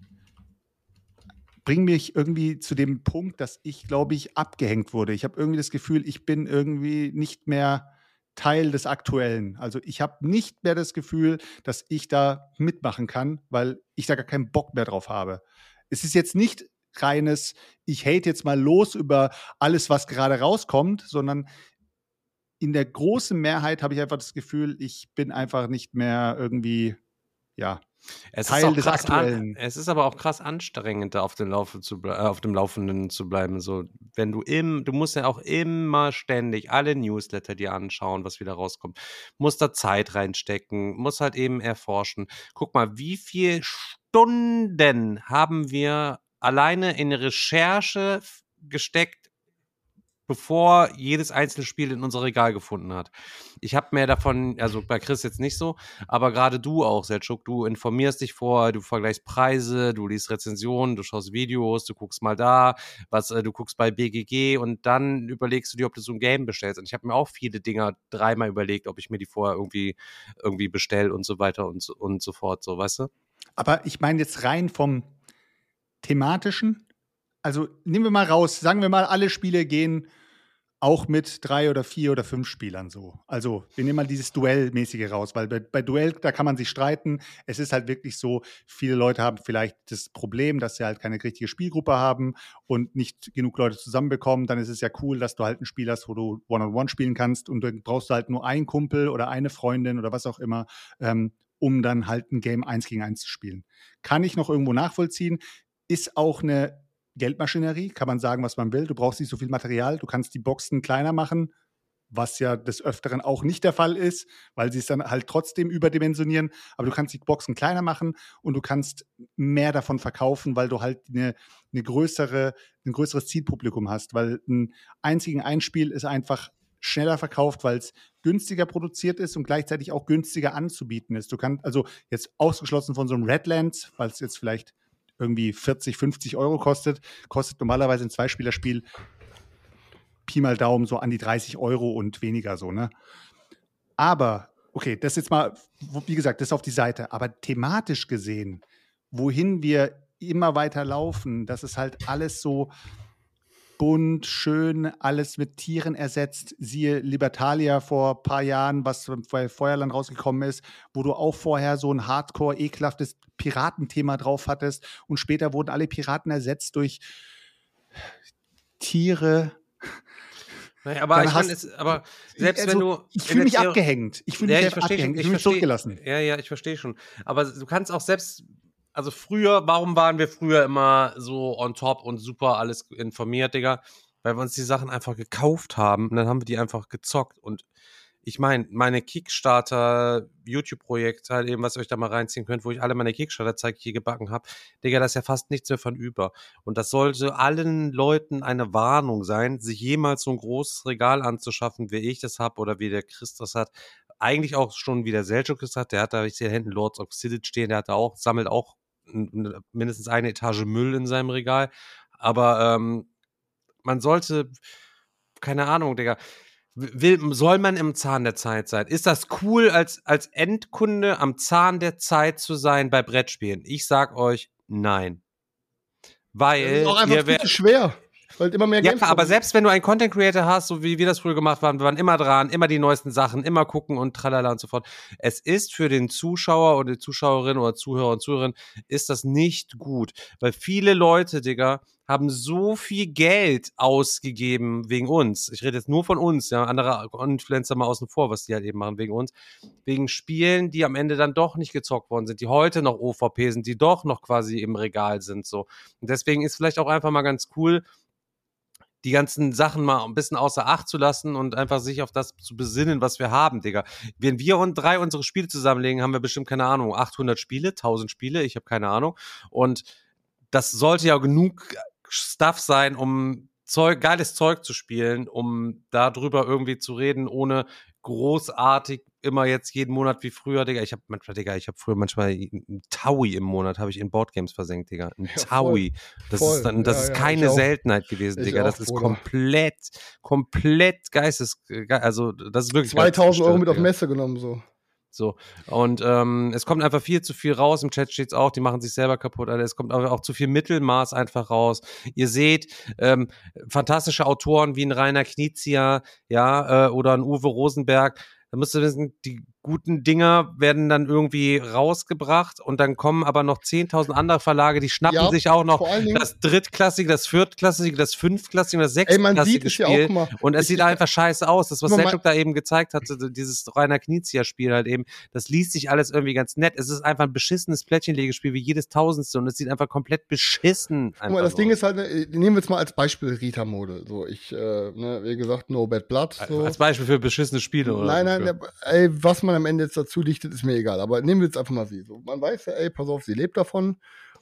bringen mich irgendwie zu dem Punkt, dass ich, glaube ich, abgehängt wurde. Ich habe irgendwie das Gefühl, ich bin irgendwie nicht mehr Teil des Aktuellen. Also ich habe nicht mehr das Gefühl, dass ich da mitmachen kann, weil ich da gar keinen Bock mehr drauf habe. Es ist jetzt nicht reines, ich hate jetzt mal los über alles, was gerade rauskommt, sondern in der großen Mehrheit habe ich einfach das Gefühl, ich bin einfach nicht mehr irgendwie, ja, Es Teil ist, auch des krass an, Aktuellen. es ist aber auch krass anstrengend, da auf dem, Laufe zu, ble- äh, auf dem Laufenden zu bleiben. So, wenn du im, du musst ja auch immer ständig alle Newsletter dir anschauen, was wieder rauskommt. Musst da Zeit reinstecken, musst halt eben erforschen. Guck mal, wie viele Stunden haben wir alleine in Recherche f- gesteckt, bevor jedes einzelne Spiel in unser Regal gefunden hat. Ich habe mehr davon, also bei Chris jetzt nicht so, aber gerade du auch, Selçuk, du informierst dich vorher, du vergleichst Preise, du liest Rezensionen, du schaust Videos, du guckst mal da, was äh, du guckst bei B G G und dann überlegst du dir, ob du so ein Game bestellst. Und ich habe mir auch viele Dinger dreimal überlegt, ob ich mir die vorher irgendwie irgendwie bestelle und so weiter und so, und so fort, so, weißt du? Aber ich meine jetzt rein vom thematischen. Also nehmen wir mal raus, sagen wir mal, alle Spiele gehen auch mit drei oder vier oder fünf Spielern so. Also wir nehmen mal dieses Duellmäßige raus, weil bei, bei Duell, da kann man sich streiten. Es ist halt wirklich so, viele Leute haben vielleicht das Problem, dass sie halt keine richtige Spielgruppe haben und nicht genug Leute zusammenbekommen. Dann ist es ja cool, dass du halt ein Spiel hast, wo du One-on-One spielen kannst und dann brauchst du halt nur einen Kumpel oder eine Freundin oder was auch immer, ähm, um dann halt ein Game eins gegen eins zu spielen. Kann ich noch irgendwo nachvollziehen. Ist auch eine Geldmaschinerie, kann man sagen, was man will. Du brauchst nicht so viel Material, du kannst die Boxen kleiner machen, was ja des Öfteren auch nicht der Fall ist, weil sie es dann halt trotzdem überdimensionieren. Aber du kannst die Boxen kleiner machen und du kannst mehr davon verkaufen, weil du halt eine, eine größere, ein größeres Zielpublikum hast. Weil ein einzigen Einspiel ist einfach schneller verkauft, weil es günstiger produziert ist und gleichzeitig auch günstiger anzubieten ist. Du kannst, also jetzt ausgeschlossen von so einem Redlands, weil es jetzt vielleicht irgendwie vierzig, fünfzig Euro kostet, kostet normalerweise ein Zweispielerspiel Pi mal Daumen so an die dreißig Euro und weniger so, ne? Aber, okay, das jetzt mal, wie gesagt, das auf die Seite, aber thematisch gesehen, wohin wir immer weiter laufen, das ist halt alles so bunt, schön, alles mit Tieren ersetzt. Siehe Libertalia vor ein paar Jahren, was bei Feuerland rausgekommen ist, wo du auch vorher so ein hardcore, ekelhaftes Piratenthema drauf hattest und später wurden alle Piraten ersetzt durch Tiere. Naja, aber Dann ich hast- meine, es- aber selbst Also, wenn du. ich in fühle der mich Theorie- abgehängt. Ich fühle Ja, mich ich einfach verstehe schon. abgehängt. Ich Ich fühle mich verstehe. zurückgelassen. Ja, ja, ich verstehe schon. Aber du kannst auch selbst, also früher, warum waren wir früher immer so on top und super alles informiert, Digga? Weil wir uns die Sachen einfach gekauft haben und dann haben wir die einfach gezockt. Und ich meine, meine Kickstarter-YouTube-Projekt, halt eben, was ihr euch da mal reinziehen könnt, wo ich alle meine Kickstarter-Zeige hier gebacken habe, Digga, da ist ja fast nichts mehr von über. Und das sollte allen Leuten eine Warnung sein, sich jemals so ein großes Regal anzuschaffen, wie ich das habe oder wie der Chris das hat. Eigentlich auch schon wie der Selçuk das hat. Der hat da, ich sehe da hinten Lords of Xylit stehen, der hat da auch, sammelt auch n- n- mindestens eine Etage Müll in seinem Regal. Aber ähm, man sollte, keine Ahnung, Digga, will, soll man im Zahn der Zeit sein? Ist das cool, als, als Endkunde am Zahn der Zeit zu sein bei Brettspielen? Ich sag euch, nein. Weil Das ist auch einfach ihr viel wer- zu schwer. Weil immer mehr ja, Games klar, aber kommen. selbst wenn du einen Content Creator hast, so wie wir das früher gemacht haben, wir waren immer dran, immer die neuesten Sachen, immer gucken und tralala und so fort. Es ist für den Zuschauer oder die Zuschauerin oder Zuhörer und Zuhörerin ist das nicht gut, weil viele Leute, Digga, haben so viel Geld ausgegeben wegen uns. Ich rede jetzt nur von uns, ja, andere Influencer mal außen vor, was die halt eben machen wegen uns, wegen Spielen, die am Ende dann doch nicht gezockt worden sind, die heute noch O V P sind, die doch noch quasi im Regal sind, so. Und deswegen ist vielleicht auch einfach mal ganz cool, die ganzen Sachen mal ein bisschen außer Acht zu lassen und einfach sich auf das zu besinnen, was wir haben, Digga. Wenn wir und drei unsere Spiele zusammenlegen, haben wir bestimmt, keine Ahnung, achthundert Spiele, tausend Spiele, ich habe keine Ahnung. Und das sollte ja genug Stuff sein, um Zeug, geiles Zeug zu spielen, um darüber irgendwie zu reden, ohne großartig immer jetzt jeden Monat wie früher, Digga. Ich habe manchmal, Digga, ich habe früher manchmal ein Taui im Monat, habe ich in Boardgames versenkt, Digga. Ein Ja, Taui. Das voll. ist dann, das Ja, ist ja, keine ich auch. Seltenheit gewesen, Ich Digga. auch, Das ist Bruder. komplett, komplett geistes, also das ist wirklich zweitausend Euro mit auf Digga. Messe genommen, so. So, und ähm, es kommt einfach viel zu viel raus, im Chat steht's auch, die machen sich selber kaputt, Alter. Es kommt aber auch zu viel Mittelmaß einfach raus. Ihr seht, ähm, fantastische Autoren wie ein Rainer Knizia, ja, äh, oder ein Uwe Rosenberg, da müsst ihr wissen, die guten Dinger werden dann irgendwie rausgebracht und dann kommen aber noch zehntausend andere Verlage, die schnappen Ja, sich auch noch vor allen Dingen- das drittklassige, das viertklassige, das fünftklassige, das Ey, man sieht sechstklassige es ja auch, Spiel guck mal, und es ich- sieht ich- einfach scheiße aus. Das, was Guck mal, Selchuk da eben gezeigt hat, so dieses Rainer Knizia-Spiel halt eben, das liest sich alles irgendwie ganz nett. Es ist einfach ein beschissenes Plättchenlegespiel wie jedes Tausendste und es sieht einfach komplett beschissen Guck mal, einfach das so Ding aus. ist halt, äh, nehmen wir jetzt mal als Beispiel Rita-Mode. So, ich, äh, ne, wie gesagt, No Bad Blood. So. Als Beispiel für beschissene Spiele, oder? Nein, so. nein, der, ey, was man am Ende jetzt dazu dichtet, ist mir egal. Aber nehmen wir jetzt einfach mal sie. So, man weiß ja, ey, pass auf, sie lebt davon.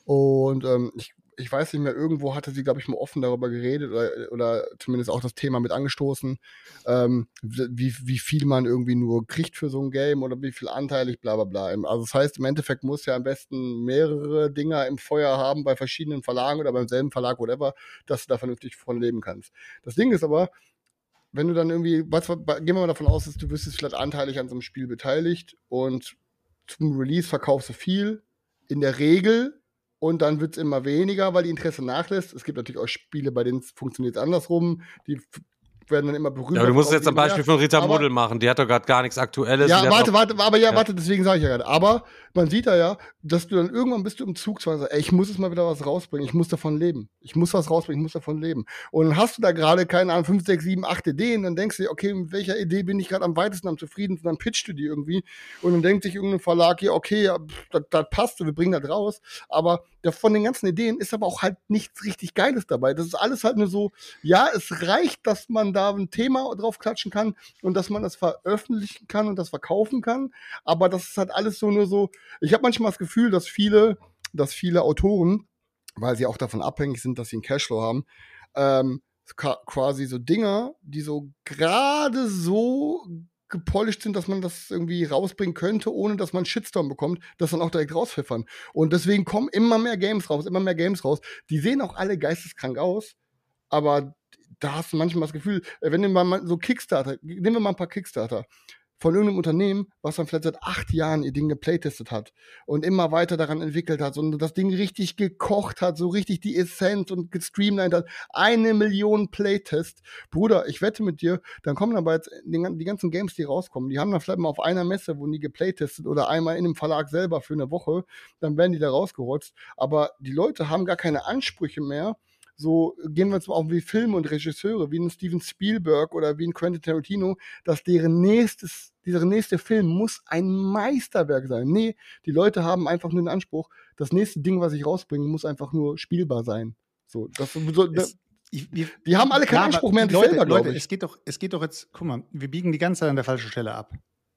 Und ähm, ich, ich weiß nicht mehr, irgendwo hatte sie, glaube ich, mal offen darüber geredet oder, oder zumindest auch das Thema mit angestoßen, ähm, wie, wie viel man irgendwie nur kriegt für so ein Game oder wie viel anteilig, bla bla bla. Also das heißt, im Endeffekt muss ja am besten mehrere Dinger im Feuer haben bei verschiedenen Verlagen oder beim selben Verlag, whatever, dass du da vernünftig von leben kannst. Das Ding ist aber, wenn du dann irgendwie, was, gehen wir mal davon aus, dass du bist jetzt vielleicht anteilig an so einem Spiel beteiligt und zum Release verkaufst du viel, in der Regel, und dann wird es immer weniger, weil die Interesse nachlässt. Es gibt natürlich auch Spiele, bei denen funktioniert es andersrum, die f- werden dann immer berühmt. Ja, aber du musst jetzt am Beispiel von Rita Aber- Model machen, die hat doch gerade gar nichts Aktuelles. Ja, die hat warte, noch- warte, aber ja, Ja. warte, deswegen sage ich ja gerade. Aber man sieht da ja, dass du dann irgendwann bist du im Zug zwar sagst, ey, ich muss jetzt mal wieder was rausbringen, ich muss davon leben. Ich muss was rausbringen, ich muss davon leben. Und dann hast du da gerade, keine Ahnung, fünf, sechs, sieben, acht Ideen, dann denkst du dir, okay, mit welcher Idee bin ich gerade am weitesten am zufrieden, und dann pitchst du die irgendwie und dann denkt sich irgendein Verlag, ja, okay, ja, pff, das, das passt, wir bringen das raus. Aber da von den ganzen Ideen ist aber auch halt nichts richtig Geiles dabei. Das ist alles halt nur so, ja, es reicht, dass man da ein Thema drauf klatschen kann und dass man das veröffentlichen kann und das verkaufen kann. Aber das ist halt alles so nur so. Ich habe manchmal das Gefühl, dass viele, dass viele Autoren, weil sie auch davon abhängig sind, dass sie einen Cashflow haben, ähm, ka- quasi so Dinger, die so gerade so gepolished sind, dass man das irgendwie rausbringen könnte, ohne dass man einen Shitstorm bekommt, das dann auch direkt rauspfeffern. Und deswegen kommen immer mehr Games raus, immer mehr Games raus. Die sehen auch alle geisteskrank aus, aber da hast du manchmal das Gefühl, äh, wenn du mal so Kickstarter, nehmen wir mal ein paar Kickstarter von irgendeinem Unternehmen, was dann vielleicht seit acht Jahren ihr Ding geplaytestet hat und immer weiter daran entwickelt hat und das Ding richtig gekocht hat, so richtig die Essenz und gestreamlined hat. Eine Million Playtests. Bruder, ich wette mit dir, dann kommen aber jetzt die, die ganzen Games, die rauskommen, die haben dann vielleicht mal auf einer Messe, wo nie geplaytestet oder einmal in einem Verlag selber für eine Woche, dann werden die da rausgerotzt. Aber die Leute haben gar keine Ansprüche mehr. So gehen wir jetzt mal auf wie Filme und Regisseure, wie ein Steven Spielberg oder wie ein Quentin Tarantino, dass deren nächstes, deren nächste Film muss ein Meisterwerk sein. Nee, die Leute haben einfach nur den Anspruch, das nächste Ding, was ich rausbringe, muss einfach nur spielbar sein. So, das, so, Es, ich, wir, die haben alle keinen Ja, Anspruch aber mehr an sich Leute, selber, glaube Leute, ich. Es geht, doch, es geht doch jetzt, guck mal, wir biegen die ganze Zeit an der falschen Stelle ab.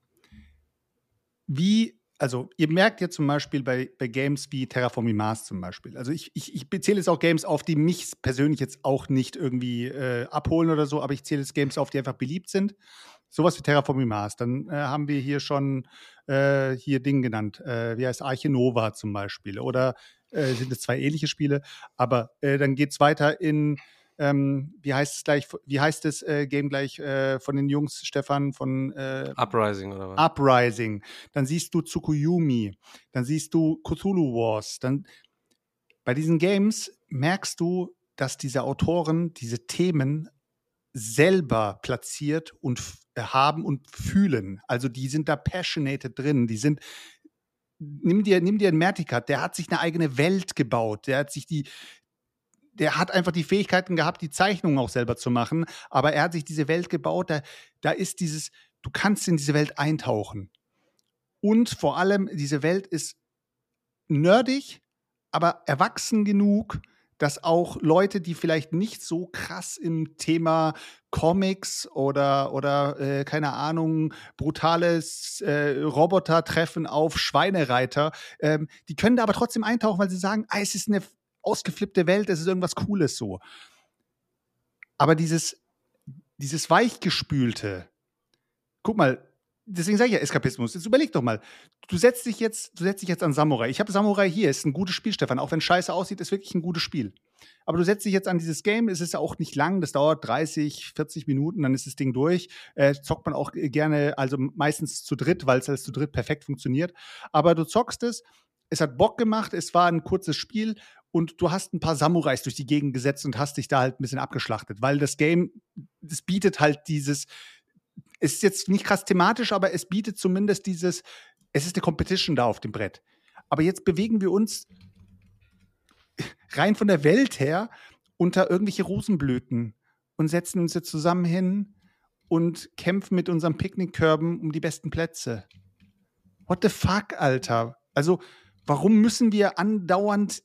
Wie, also ihr merkt jetzt zum Beispiel bei, bei Games wie Terraforming Mars zum Beispiel. Also ich, ich, ich zähle jetzt auch Games auf, die mich persönlich jetzt auch nicht irgendwie äh, abholen oder so, aber ich zähle jetzt Games auf, die einfach beliebt sind. Sowas wie Terraforming Mars. Dann äh, haben wir hier schon äh, hier Ding genannt. Äh, wie heißt Arche Nova zum Beispiel? Oder äh, sind es zwei ähnliche Spiele? Aber äh, dann geht es weiter in Ähm, wie heißt es gleich, wie heißt das äh, Game gleich äh, von den Jungs, Stefan, von äh, Uprising oder was? Uprising. Dann siehst du Tsukuyomi, dann siehst du Cthulhu Wars. Dann bei diesen Games merkst du, dass diese Autoren diese Themen selber platziert und f- haben und fühlen. Also die sind da passionated drin. Die sind Nimm dir, nimm dir einen Mertikat, der hat sich eine eigene Welt gebaut. Der hat sich die Der hat einfach die Fähigkeiten gehabt, die Zeichnungen auch selber zu machen, aber er hat sich diese Welt gebaut, da, da ist dieses, du kannst in diese Welt eintauchen. Und vor allem, diese Welt ist nerdig, aber erwachsen genug, dass auch Leute, die vielleicht nicht so krass im Thema Comics oder, oder äh, keine Ahnung, brutales äh, Roboter-Treffen auf Schweinereiter, ähm, die können da aber trotzdem eintauchen, weil sie sagen, ah, es ist eine ausgeflippte Welt, es ist irgendwas Cooles so. Aber dieses, dieses Weichgespülte, guck mal, deswegen sage ich ja Eskapismus. Jetzt überleg doch mal. Du setzt dich jetzt, du setzt dich jetzt an Samurai. Ich habe Samurai hier, ist ein gutes Spiel, Stefan. Auch wenn es scheiße aussieht, ist wirklich ein gutes Spiel. Aber du setzt dich jetzt an dieses Game, es ist ja auch nicht lang, das dauert dreißig, vierzig Minuten, dann ist das Ding durch. Äh, zockt man auch gerne, also meistens zu dritt, weil es als zu dritt perfekt funktioniert. Aber du zockst es, es hat Bock gemacht, es war ein kurzes Spiel und du hast ein paar Samurais durch die Gegend gesetzt und hast dich da halt ein bisschen abgeschlachtet, weil das Game, das bietet halt dieses, es ist jetzt nicht krass thematisch, aber es bietet zumindest dieses, es ist eine Competition da auf dem Brett. Aber jetzt bewegen wir uns rein von der Welt her unter irgendwelche Rosenblüten und setzen uns jetzt zusammen hin und kämpfen mit unseren Picknickkörben um die besten Plätze. What the fuck, Alter? Also, warum müssen wir andauernd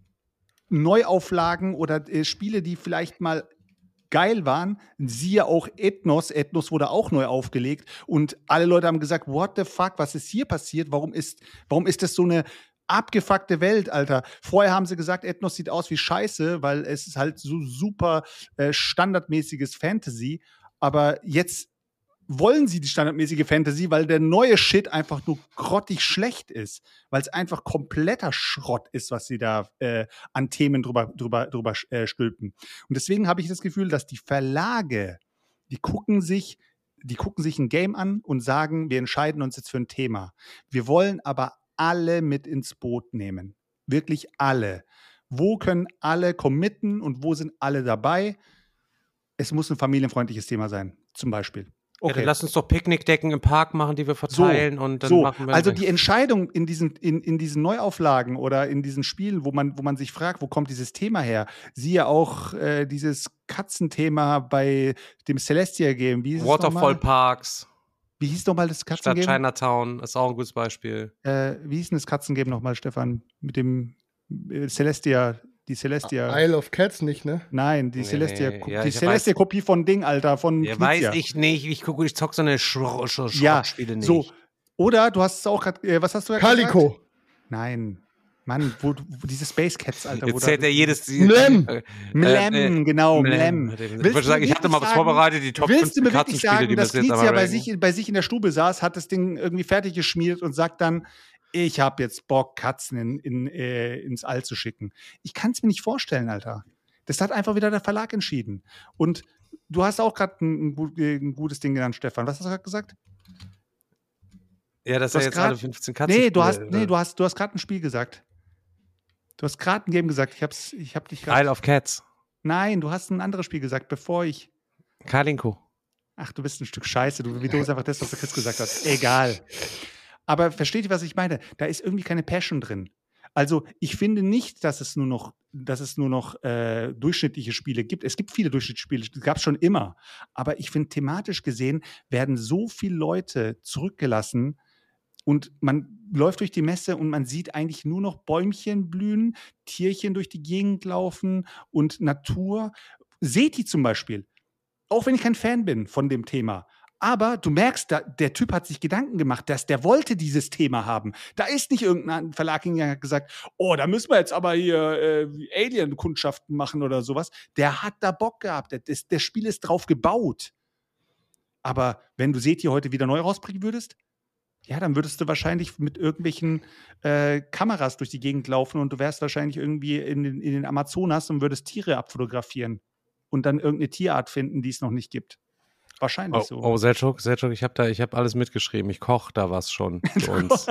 Neuauflagen oder äh, Spiele, die vielleicht mal geil waren, siehe auch Ethnos, Ethnos wurde auch neu aufgelegt und alle Leute haben gesagt, what the fuck, was ist hier passiert? Warum ist, warum ist das so eine abgefuckte Welt, Alter? Vorher haben sie gesagt, Ethnos sieht aus wie Scheiße, weil es ist halt so super äh, standardmäßiges Fantasy, aber jetzt wollen sie die standardmäßige Fantasy, weil der neue Shit einfach nur grottig schlecht ist, weil es einfach kompletter Schrott ist, was sie da äh, an Themen drüber, drüber, drüber äh, stülpen. Und deswegen habe ich das Gefühl, dass die Verlage, die gucken sich, die gucken sich ein Game an und sagen, wir entscheiden uns jetzt für ein Thema. Wir wollen aber alle mit ins Boot nehmen. Wirklich alle. Wo können alle committen und wo sind alle dabei? Es muss ein familienfreundliches Thema sein, zum Beispiel. Okay. Ja, dann Okay. lass uns doch Picknickdecken im Park machen, die wir verteilen So, und dann so. machen wir. Also die Entscheidung in diesen, in, in diesen Neuauflagen oder in diesen Spielen, wo man, wo man sich fragt, wo kommt dieses Thema her? Siehe auch äh, dieses Katzenthema bei dem Celestia-Game. Wie hieß es Waterfall nochmal? Parks, Wie hieß nochmal das Stadt Katzengame? Chinatown, ist auch ein gutes Beispiel. Äh, wie hieß denn das Katzengame nochmal, Stefan? Mit dem äh, Celestia, die Celestia. Isle of Cats nicht, ne? Nein, die Nee, Celestia, ja, die ich Celestia-Kopie von Ding, Alter, von Ja, Knizia. weiß ich nicht. Ich gucke, ich zock so eine Schro Schro Ja, Schrottspiele nicht. so. Oder du hast es auch gerade, äh, was hast du ja gesagt? Calico. Nein. Mann, wo, wo diese Space Cats, Alter. Wo Jetzt zählt da, er jedes. Mlem. Äh, Mlem, äh, genau, Mlem. Mlem. Ich Willst würde sagen, du ich hatte mal wirklich was sagen- vorbereitet, die Top Willst du fünfzehn mir wirklich Katzenspiele, sagen, die dass bis jetzt Knizia aber bei sich, bei sich in der Stube saß, hat das Ding irgendwie fertig geschmiert und sagt dann, ich habe jetzt Bock, Katzen in, in, äh, ins All zu schicken. Ich kann es mir nicht vorstellen, Alter. Das hat einfach wieder der Verlag entschieden. Und du hast auch gerade ein, ein, gut- ein gutes Ding genannt, Stefan. Was hast du gerade gesagt? Ja, dass Du er hast jetzt grad- alle fünfzehn Katzen. Nee, du hast, nee, du hast, du hast gerade ein Spiel gesagt. Du hast gerade ein Game gesagt. Ich hab's, ich hab dich Isle gerade. of Cats. Nein, du hast ein anderes Spiel gesagt, bevor ich. Kalinko. Ach, du bist ein Stück Scheiße. Du wiederholst einfach das, was der Chris gesagt hat. Egal. Aber versteht ihr, was ich meine? Da ist irgendwie keine Passion drin. Also, ich finde nicht, dass es nur noch, dass es nur noch äh, durchschnittliche Spiele gibt. Es gibt viele Durchschnittsspiele, das gab es schon immer. Aber ich finde, thematisch gesehen werden so viele Leute zurückgelassen und man läuft durch die Messe und man sieht eigentlich nur noch Bäumchen blühen, Tierchen durch die Gegend laufen und Natur. Seti zum Beispiel. Auch wenn ich kein Fan bin von dem Thema. Aber du merkst, da, der Typ hat sich Gedanken gemacht, dass der wollte dieses Thema haben. Da ist nicht irgendein Verlag hingegangen und hat gesagt, oh, da müssen wir jetzt aber hier äh, Alien-Kundschaften machen oder sowas. Der hat da Bock gehabt. Das, das Spiel ist drauf gebaut. Aber wenn du Seti heute wieder neu rausbringen würdest, ja, dann würdest du wahrscheinlich mit irgendwelchen äh, Kameras durch die Gegend laufen und du wärst wahrscheinlich irgendwie in den, in den Amazonas und würdest Tiere abfotografieren und dann irgendeine Tierart finden, die es noch nicht gibt. Wahrscheinlich Oh, so. oh Selchuk, Selchuk, ich habe da, ich habe alles mitgeschrieben. Ich koche da was schon für uns.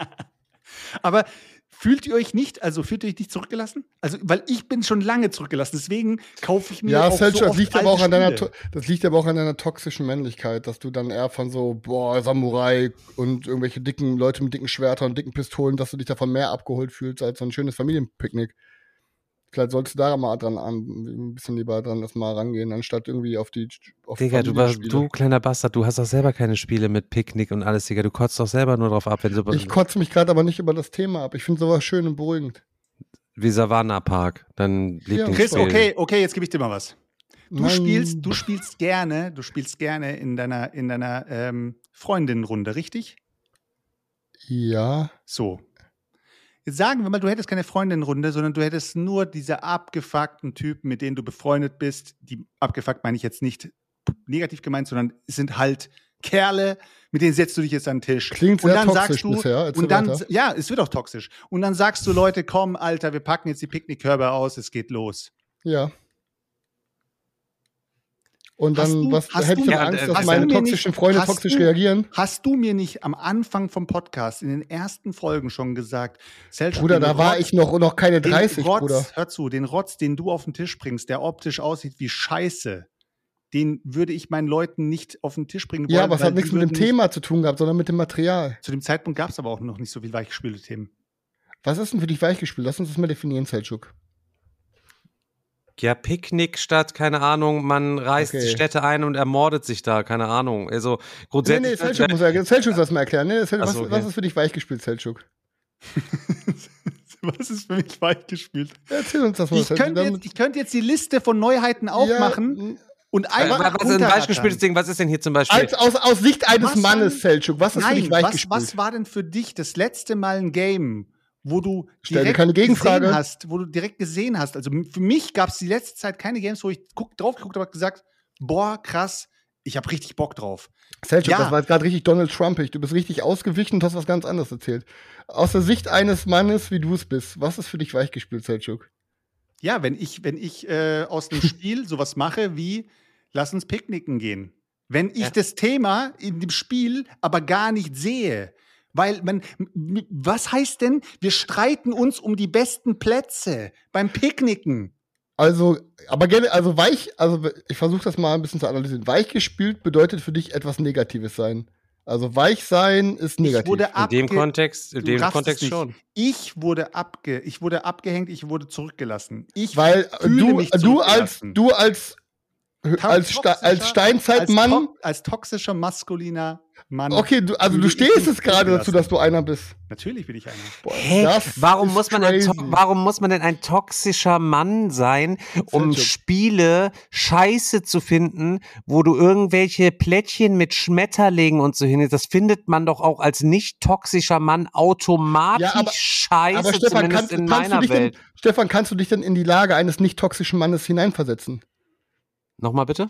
Aber fühlt ihr euch nicht, also fühlt ihr euch nicht zurückgelassen? Also, weil ich bin schon lange zurückgelassen, deswegen kaufe ich mir Ja, auch Selchuk, so das oft liegt aber alte auch an deiner, Spiele. to- das liegt aber auch an deiner toxischen Männlichkeit, dass du dann eher von so, boah, Samurai und irgendwelche dicken Leute mit dicken Schwertern und dicken Pistolen, dass du dich davon mehr abgeholt fühlst als so ein schönes Familienpicknick. Vielleicht solltest du da mal dran an, ein bisschen lieber dran erstmal rangehen, anstatt irgendwie auf die auf Digga, du, warst, Familienspiele. du kleiner Bastard, du hast doch selber keine Spiele mit Picknick und alles, Digga. Du kotzt doch selber nur drauf ab, wenn du Ich kotze mich gerade aber nicht über das Thema ab. Ich finde sowas schön und beruhigend. wie Savannah Park, dein Lieblingsspiel. Chris, okay, okay, jetzt gebe ich dir mal was. Du Nein. spielst, du spielst gerne, du spielst gerne in deiner, in deiner ähm, Freundinnenrunde, richtig? Ja. So. Jetzt sagen wir mal, du hättest keine Freundinnenrunde, sondern du hättest nur diese abgefuckten Typen, mit denen du befreundet bist. Die abgefuckt meine ich jetzt nicht negativ gemeint, sondern es sind halt Kerle, mit denen setzt du dich jetzt an den Tisch. Klingt und sehr dann toxisch sagst du, bisher. Erzähl und dann, weiter. ja, es wird auch toxisch. Und dann sagst du, Leute, komm, Alter, wir packen jetzt die Picknickkörbe aus, es geht los. Ja. Und Hast dann, du- was hast hätte ich du- dann Ja, Angst, äh, dass hast meine du mir toxischen nicht- Freunde hast toxisch du- reagieren? Hast du mir nicht am Anfang vom Podcast in den ersten Folgen schon gesagt, Selchuk, Bruder, den da war Rotz- ich noch, noch keine den dreißig, Rotz, Bruder. Hör zu, den Rotz, den du auf den Tisch bringst, der optisch aussieht wie Scheiße, den würde ich meinen Leuten nicht auf den Tisch bringen wollen. Ja, aber es weil hat die nichts mit dem würden nicht- Thema zu tun gehabt, sondern mit dem Material. Zu dem Zeitpunkt gab es aber auch noch nicht so viel weichgespülte Themen. Was ist denn für dich weichgespült? Lass uns das mal definieren, Selchuk. Ja, Picknick statt, keine Ahnung, man reißt Okay. Städte ein und ermordet sich da, keine Ahnung. Also Nee, grundsätzlich. nee, Selchuk muss ja, Selchuk soll das mal erklären. Nee, Selchuk, Ach so, was, okay. was ist für dich weichgespült, Selchuk? Was ist für mich weichgespült? Erzähl uns das mal. Ich Selchuk, könnte damit- jetzt, ich könnte jetzt die Liste von Neuheiten aufmachen und Äh, einfach was ist ein runterrattern. beispielspieltes Ding? Was ist denn hier zum Beispiel? als, aus, aus Sicht eines Was Mannes, waren- Selchuk, was ist für Nein, dich was, weichgespült? was war denn für dich das letzte Mal ein Game, wo du Stell dir direkt keine Gegenfrage. gesehen hast, wo du direkt gesehen hast? Also m- für mich gab es die letzte Zeit keine Games, wo ich guck, drauf geguckt habe und gesagt, boah, krass, ich habe richtig Bock drauf. Selchuk, Ja. das war jetzt gerade richtig Donald Trumpig. Du bist richtig ausgewichen und hast was ganz anderes erzählt. Aus der Sicht eines Mannes, wie du es bist, was ist für dich weichgespült, Selchuk? Ja, wenn ich, wenn ich äh, aus dem Spiel sowas mache wie, lass uns picknicken gehen. Wenn ich Ja. das Thema in dem Spiel aber gar nicht sehe. Weil man, m- m- was heißt denn, wir streiten uns um die besten Plätze beim Picknicken? Also, aber gerne, also weich, also ich versuche das mal ein bisschen zu analysieren. Weichgespült bedeutet für dich etwas Negatives sein. Also weich sein ist negativ. Ich wurde In dem abge- Kontext, in Du dem raffst Kontext es nicht. schon. Ich wurde abge, ich wurde abgehängt, ich wurde zurückgelassen. Ich Weil fühle du, mich du als, zurückgelassen. du als, Ta- als, Ste als toxischer- Steinzeitmann, als, to als toxischer maskuliner Mann. okay, du, also du fühle ich stehst mich es gerade dazu, zurückgelassen. dass du einer bist. Natürlich bin ich einer. Boah, Hä? das Warum ist muss, man ein, to- crazy. warum muss man denn ein toxischer Mann sein, um Selchuk. Spiele scheiße zu finden, wo du irgendwelche Plättchen mit Schmetterlingen und so hin, das findet man doch auch als nicht toxischer Mann automatisch Ja, aber- scheiße, Aber Stefan, zumindest kannst, in kannst du meiner dich denn, Welt. Stefan, kannst du dich denn in die Lage eines nicht toxischen Mannes hineinversetzen? Nochmal bitte?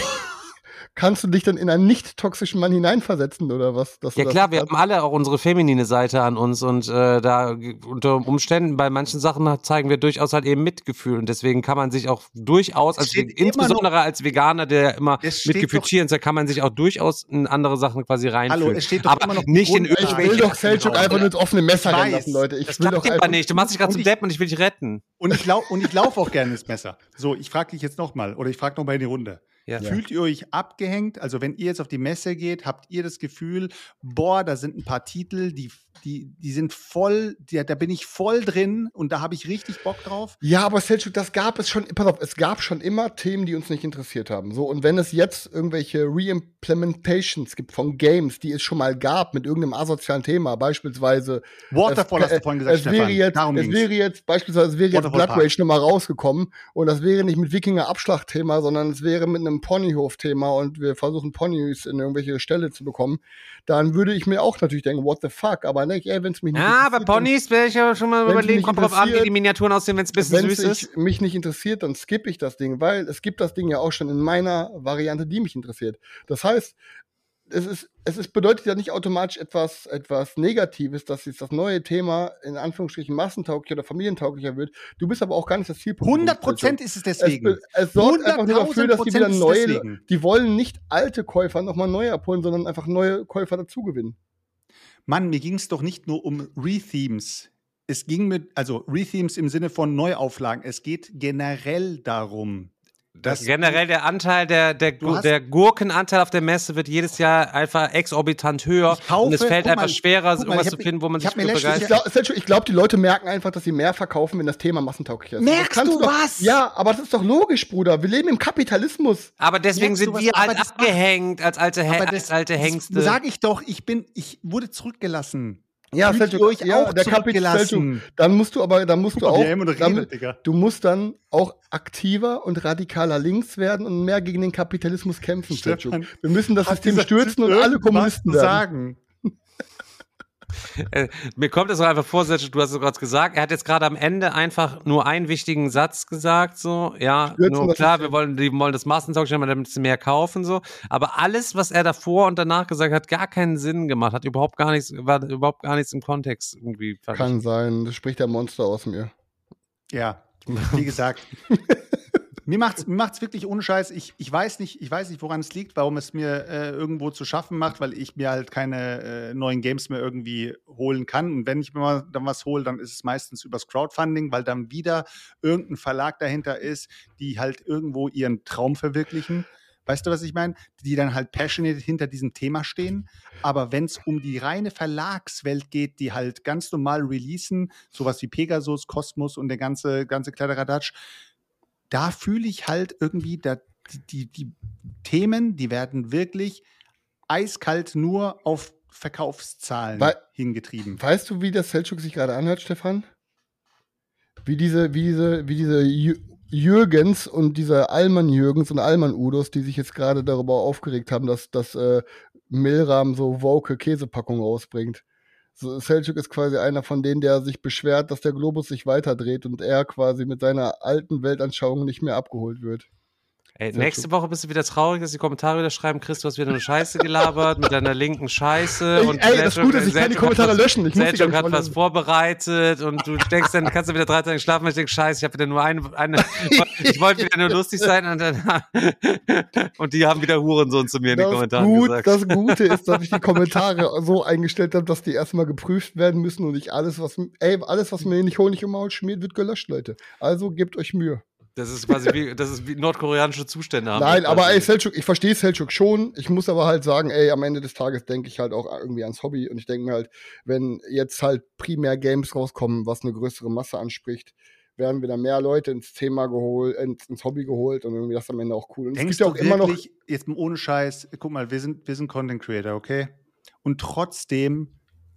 Kannst du dich denn in einen nicht toxischen Mann hineinversetzen oder was? Dass du Ja das klar, wir kannst? haben alle auch unsere feminine Seite an uns und äh, da g- unter Umständen bei manchen Sachen hat- zeigen wir durchaus halt eben Mitgefühl und deswegen kann man sich auch durchaus, als, steht Ve- immer insbesondere als Veganer, der immer Es steht Mitgefühl doch- schieren soll, kann man sich auch durchaus in andere Sachen quasi reinfühlen. Hallo, es steht doch aber immer noch die nicht in Grundlage. Ich will irgendwelche... doch Selchuk einfach nur ins offene Messer Ich rennen weiß, lassen, Leute. Ich Das will klappt doch aber einfach nicht. Du machst dich gerade Und zum ich- Depp und ich will dich retten. Und ich laufe und ich lauf auch gerne ins Messer. So, ich frage dich jetzt nochmal oder ich frage nochmal in die Runde. Ja. Fühlt ihr euch abgehängt? Also wenn ihr jetzt auf die Messe geht, habt ihr das Gefühl, boah, da sind ein paar Titel, die, die, die sind voll, die, da bin ich voll drin und da habe ich richtig Bock drauf. Ja, aber Selchuk, das gab es schon, pass auf, es gab schon immer Themen, die uns nicht interessiert haben. So, und wenn es jetzt irgendwelche Reimplementations gibt von Games, die es schon mal gab mit irgendeinem asozialen Thema, beispielsweise Waterfall es, hast du vorhin gesagt, es wäre Stefan. jetzt, Darum es ging's. wäre jetzt, beispielsweise, es wäre jetzt Waterfall Blood Park. Rage nochmal rausgekommen und das wäre nicht mit Wikinger-Abschlachtthema, sondern es wäre mit einem Ponyhof-Thema und wir versuchen Ponys in irgendwelche Stelle zu bekommen, dann würde ich mir auch natürlich denken, what the fuck, aber ne, ey, wenn es mich nicht Ja, aber interessiert, dann- Ponys wäre ich ja schon mal Wenn's überlegen, mich kommt drauf an, wie interessiert- die Miniaturen aussehen, wenn es ein bisschen wenn süß ist. es mich nicht interessiert, dann skippe ich das Ding, weil es gibt das Ding ja auch schon in meiner Variante, die mich interessiert. Das heißt, es ist, es ist, bedeutet ja nicht automatisch etwas, etwas Negatives, dass jetzt das neue Thema in Anführungsstrichen massentauglicher oder familientauglicher wird. Du bist aber auch gar nicht das Zielpublikum. hundert Prozent ist es Es, deswegen. be- es sorgt einfach nur dafür, dass die wieder hunderttausend Prozent ist neue, deswegen. die wollen nicht alte Käufer nochmal neu abholen, sondern einfach neue Käufer dazugewinnen. Mann, mir ging es doch nicht nur um Rethemes. Es ging mit, also Rethemes im Sinne von Neuauflagen. Es geht generell darum, dass Generell der Anteil, der, der, Du hast- der Gurkenanteil auf der Messe wird jedes Jahr einfach exorbitant höher Ich kaufe- und es fällt guck einfach mal, schwerer, guck mal, irgendwas ich zu hab- finden, wo man ich sich hab mir für letztens- Ich begeistert. glaube, ich glaub, die Leute merken einfach, dass sie mehr verkaufen, wenn das Thema massentauglicher ist. Merkst Das kannst du doch, was? Ja, aber das ist doch logisch, Bruder. Wir leben im Kapitalismus. Aber deswegen Merkst du sind was? wir Aber halt das macht- abgehängt als alte, He aber als das, alte Hengste. das sag ich doch, ich bin, ich wurde zurückgelassen. Ja, Fühlt Selchuk, ihr euch ja, auch der Kapital- zurückgelassen? Selchuk, dann musst du aber, dann musst Guck du mal, wie auch, er immer noch dann, redet, Digga. du musst dann auch aktiver und radikaler links werden und mehr gegen den Kapitalismus kämpfen, Stefan, Selchuk. Wir müssen das Hat System dieser stürzen Typ und alle irgendwas Kommunisten zu werden. sagen? äh, mir kommt es auch einfach vor, Selchuk, du hast es gerade gesagt, er hat jetzt gerade am Ende einfach nur einen wichtigen Satz gesagt, so, ja, Stürzen, nur das klar, ist- wir wollen, die wollen das massentauglich haben, damit sie mehr kaufen, so, aber alles, was er davor und danach gesagt hat, gar keinen Sinn gemacht, hat überhaupt gar nichts, war überhaupt gar nichts im Kontext irgendwie. fand ich. Kann sein, das spricht der Monster aus mir. Ja, wie gesagt. Mir macht's, mir macht's wirklich ohne Scheiß. Ich, ich weiß nicht, ich weiß nicht, woran es liegt, warum es mir äh, irgendwo zu schaffen macht, weil ich mir halt keine äh, neuen Games mehr irgendwie holen kann. Und wenn ich mir mal dann was hole, dann ist es meistens übers Crowdfunding, weil dann wieder irgendein Verlag dahinter ist, die halt irgendwo ihren Traum verwirklichen. Weißt du, was ich meine? Die dann halt passionate hinter diesem Thema stehen. Aber wenn es um die reine Verlagswelt geht, die halt ganz normal releasen, sowas wie Pegasus, Kosmos und der ganze, ganze Kladderadatsch, da fühle ich halt irgendwie, da, die, die, die Themen, die werden wirklich eiskalt nur auf Verkaufszahlen Wei- hingetrieben. Weißt du, wie das Selchuk sich gerade anhört, Stefan? Wie diese, wie diese, wie diese Jü- Jürgens und diese Allmann Jürgens und Allmann Udos, die sich jetzt gerade darüber aufgeregt haben, dass, dass äh, Milram so woke Käsepackungen rausbringt. So, Selchuk ist quasi einer von denen, der sich beschwert, dass der Globus sich weiterdreht und er quasi mit seiner alten Weltanschauung nicht mehr abgeholt wird. Ey, Sehr nächste schön. Woche bist du wieder traurig, dass die Kommentare wieder schreiben, Chris, du hast wieder eine Scheiße gelabert mit deiner linken Scheiße. Ey, und ey, das Selchuk- Gute ist, ich kann die Selchuk Kommentare hat was, löschen. Ich muss die gar Selchuk nicht hat was vorlesen. vorbereitet und du denkst, dann kannst du wieder drei Tage schlafen, weil ich denke, scheiße, ich habe wieder nur eine, eine ich wollte wieder nur lustig sein und dann und die haben wieder Hurensohn zu mir in den Das, Kommentaren gut, gesagt. das Gute ist, dass ich die Kommentare so eingestellt habe, dass die erstmal geprüft werden müssen und nicht alles, was, ey, alles, was mir nicht Honig im Maul schmiert, wird gelöscht, Leute. Also gebt euch Mühe. Das ist quasi wie, das ist wie nordkoreanische Zustände haben. Nein, wir aber quasi. ey, Selchuk, ich verstehe Selchuk schon. Ich muss aber halt sagen, ey, am Ende des Tages denke ich halt auch irgendwie ans Hobby. Und ich denke mir halt, wenn jetzt halt primär Games rauskommen, was eine größere Masse anspricht, werden wieder mehr Leute ins Thema geholt, ins, ins Hobby geholt und irgendwie das ist am Ende auch cool. Und Denkst es gibt du ja auch immer noch. wirklich, jetzt mal ohne Scheiß, guck mal, wir sind, wir sind Content Creator, okay? Und trotzdem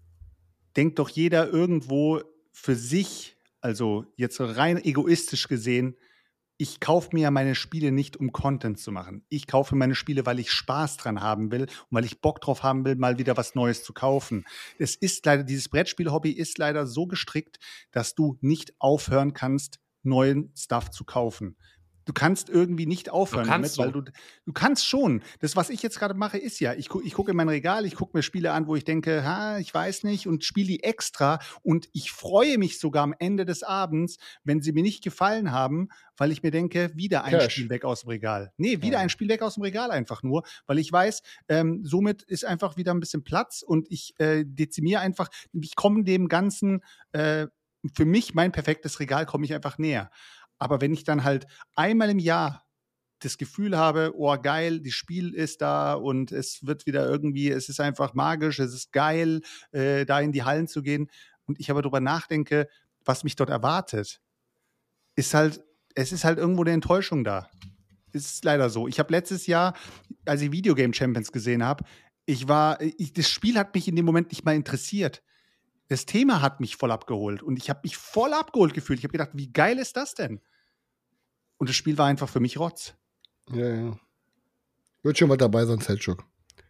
denkt doch jeder irgendwo für sich, also jetzt rein egoistisch gesehen, ich kaufe mir ja meine Spiele nicht, um Content zu machen. Ich kaufe meine Spiele, weil ich Spaß dran haben will und weil ich Bock drauf haben will, mal wieder was Neues zu kaufen. Es ist leider, dieses Brettspiel-Hobby ist leider so gestrickt, dass du nicht aufhören kannst, neuen Stuff zu kaufen. Du kannst irgendwie nicht aufhören kannst damit, weil du, du kannst schon. Das, was ich jetzt gerade mache, ist ja, ich, gu, ich gucke in mein Regal, ich gucke mir Spiele an, wo ich denke, ha, ich weiß nicht und spiele die extra und ich freue mich sogar am Ende des Abends, wenn sie mir nicht gefallen haben, weil ich mir denke, wieder ein Cash. Spiel weg aus dem Regal. Nee, wieder Ja. ein Spiel weg aus dem Regal einfach nur, weil ich weiß, ähm, somit ist einfach wieder ein bisschen Platz und ich äh, dezimiere einfach, ich komme dem Ganzen, äh, für mich, mein perfektes Regal, komme ich einfach näher. Aber wenn ich dann halt einmal im Jahr das Gefühl habe, oh geil, das Spiel ist da und es wird wieder irgendwie, es ist einfach magisch, es ist geil, äh, da in die Hallen zu gehen und ich aber darüber nachdenke, was mich dort erwartet, ist halt, es ist halt irgendwo eine Enttäuschung da. Ist leider so. Ich habe letztes Jahr, als ich Videogame Champions gesehen habe, ich war, ich, das Spiel hat mich in dem Moment nicht mal interessiert. Das Thema hat mich voll abgeholt und ich habe mich voll abgeholt gefühlt. Ich habe gedacht, wie geil ist das denn? Und das Spiel war einfach für mich Rotz. Ja, ja. Wird schon was dabei sein, Selchuk.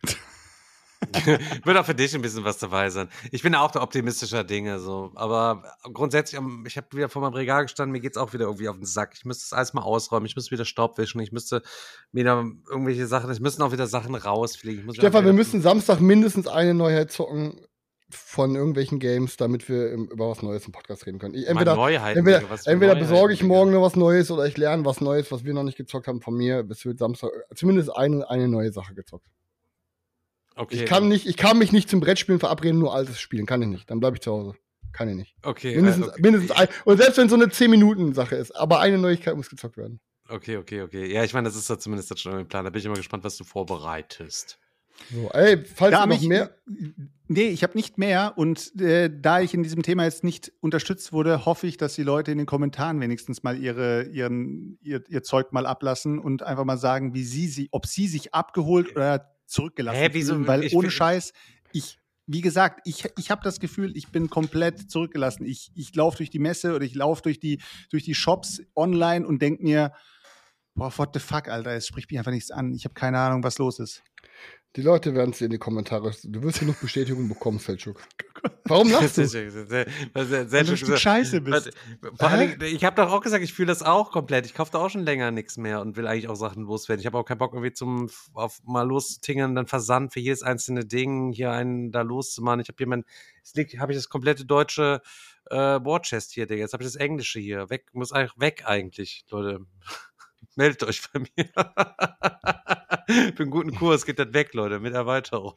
Wird auch für dich ein bisschen was dabei sein. Ich bin auch der optimistischer Dinge, so. Aber grundsätzlich, ähm, ich habe wieder vor meinem Regal gestanden, mir geht's auch wieder irgendwie auf den Sack. Ich müsste es alles mal ausräumen, ich müsste wieder Staub wischen, ich müsste wieder irgendwelche Sachen, es müssen auch wieder Sachen rausfliegen. Ich muss Stefan, wieder- wir müssen Samstag mindestens eine Neuheit zocken von irgendwelchen Games, damit wir im, über was Neues im Podcast reden können. Ich, Mal entweder Neuheiten, entweder, Digga, was für entweder Neuheiten, besorge ich Digga. morgen noch was Neues oder ich lerne was Neues, was wir noch nicht gezockt haben von mir. Es wird Samstag zumindest eine, eine neue Sache gezockt. Okay, Ich kann nicht, ich kann mich nicht zum Brettspielen verabreden, nur altes spielen. Kann ich nicht. Dann bleibe ich zu Hause. Kann ich nicht. Okay, Mindestens, äh, okay. mindestens ein. Und selbst wenn es so eine zehn-Minuten-Sache ist, aber eine Neuigkeit muss gezockt werden. Okay, okay, okay. Ja, ich meine, das ist ja zumindest jetzt schon im Plan. Da bin ich immer gespannt, was du vorbereitest. So, ey, falls Da ihr noch mich, mehr. Nee, ich habe nicht mehr. Und äh, da ich in diesem Thema jetzt nicht unterstützt wurde, hoffe ich, dass die Leute in den Kommentaren wenigstens mal ihre, ihren, ihr, ihr Zeug mal ablassen und einfach mal sagen, wie sie, sie ob sie sich abgeholt oder zurückgelassen Hä, wieso? fühlen. Weil Ich ohne find- Scheiß, ich, wie gesagt, ich, ich habe das Gefühl, ich bin komplett zurückgelassen. Ich, ich laufe durch die Messe oder ich laufe durch die, durch die Shops online und denke mir, boah, what the fuck, Alter, es spricht mich einfach nichts an. Ich habe keine Ahnung, was los ist. Die Leute werden es dir in die Kommentare. Du wirst genug Bestätigung bekommen, Selchuk. Warum lachst du? Sehr, sehr, sehr, sehr, sehr Weil du schön ein Stück gesagt. Scheiße bist. Vor allen Dingen, ich habe doch auch gesagt, ich fühle das auch komplett. Ich kaufe da auch schon länger nichts mehr und will eigentlich auch Sachen loswerden. Ich habe auch keinen Bock, irgendwie zum auf mal loszutingern, dann Versand für jedes einzelne Ding, hier einen da loszumachen. Ich habe hier mein, es liegt, habe ich das komplette deutsche äh, Warchest hier, Digga. Jetzt habe ich das Englische hier. Weg, muss eigentlich weg eigentlich, Leute. Meldet euch bei mir. Für einen guten Kurs geht das weg, Leute, mit Erweiterung.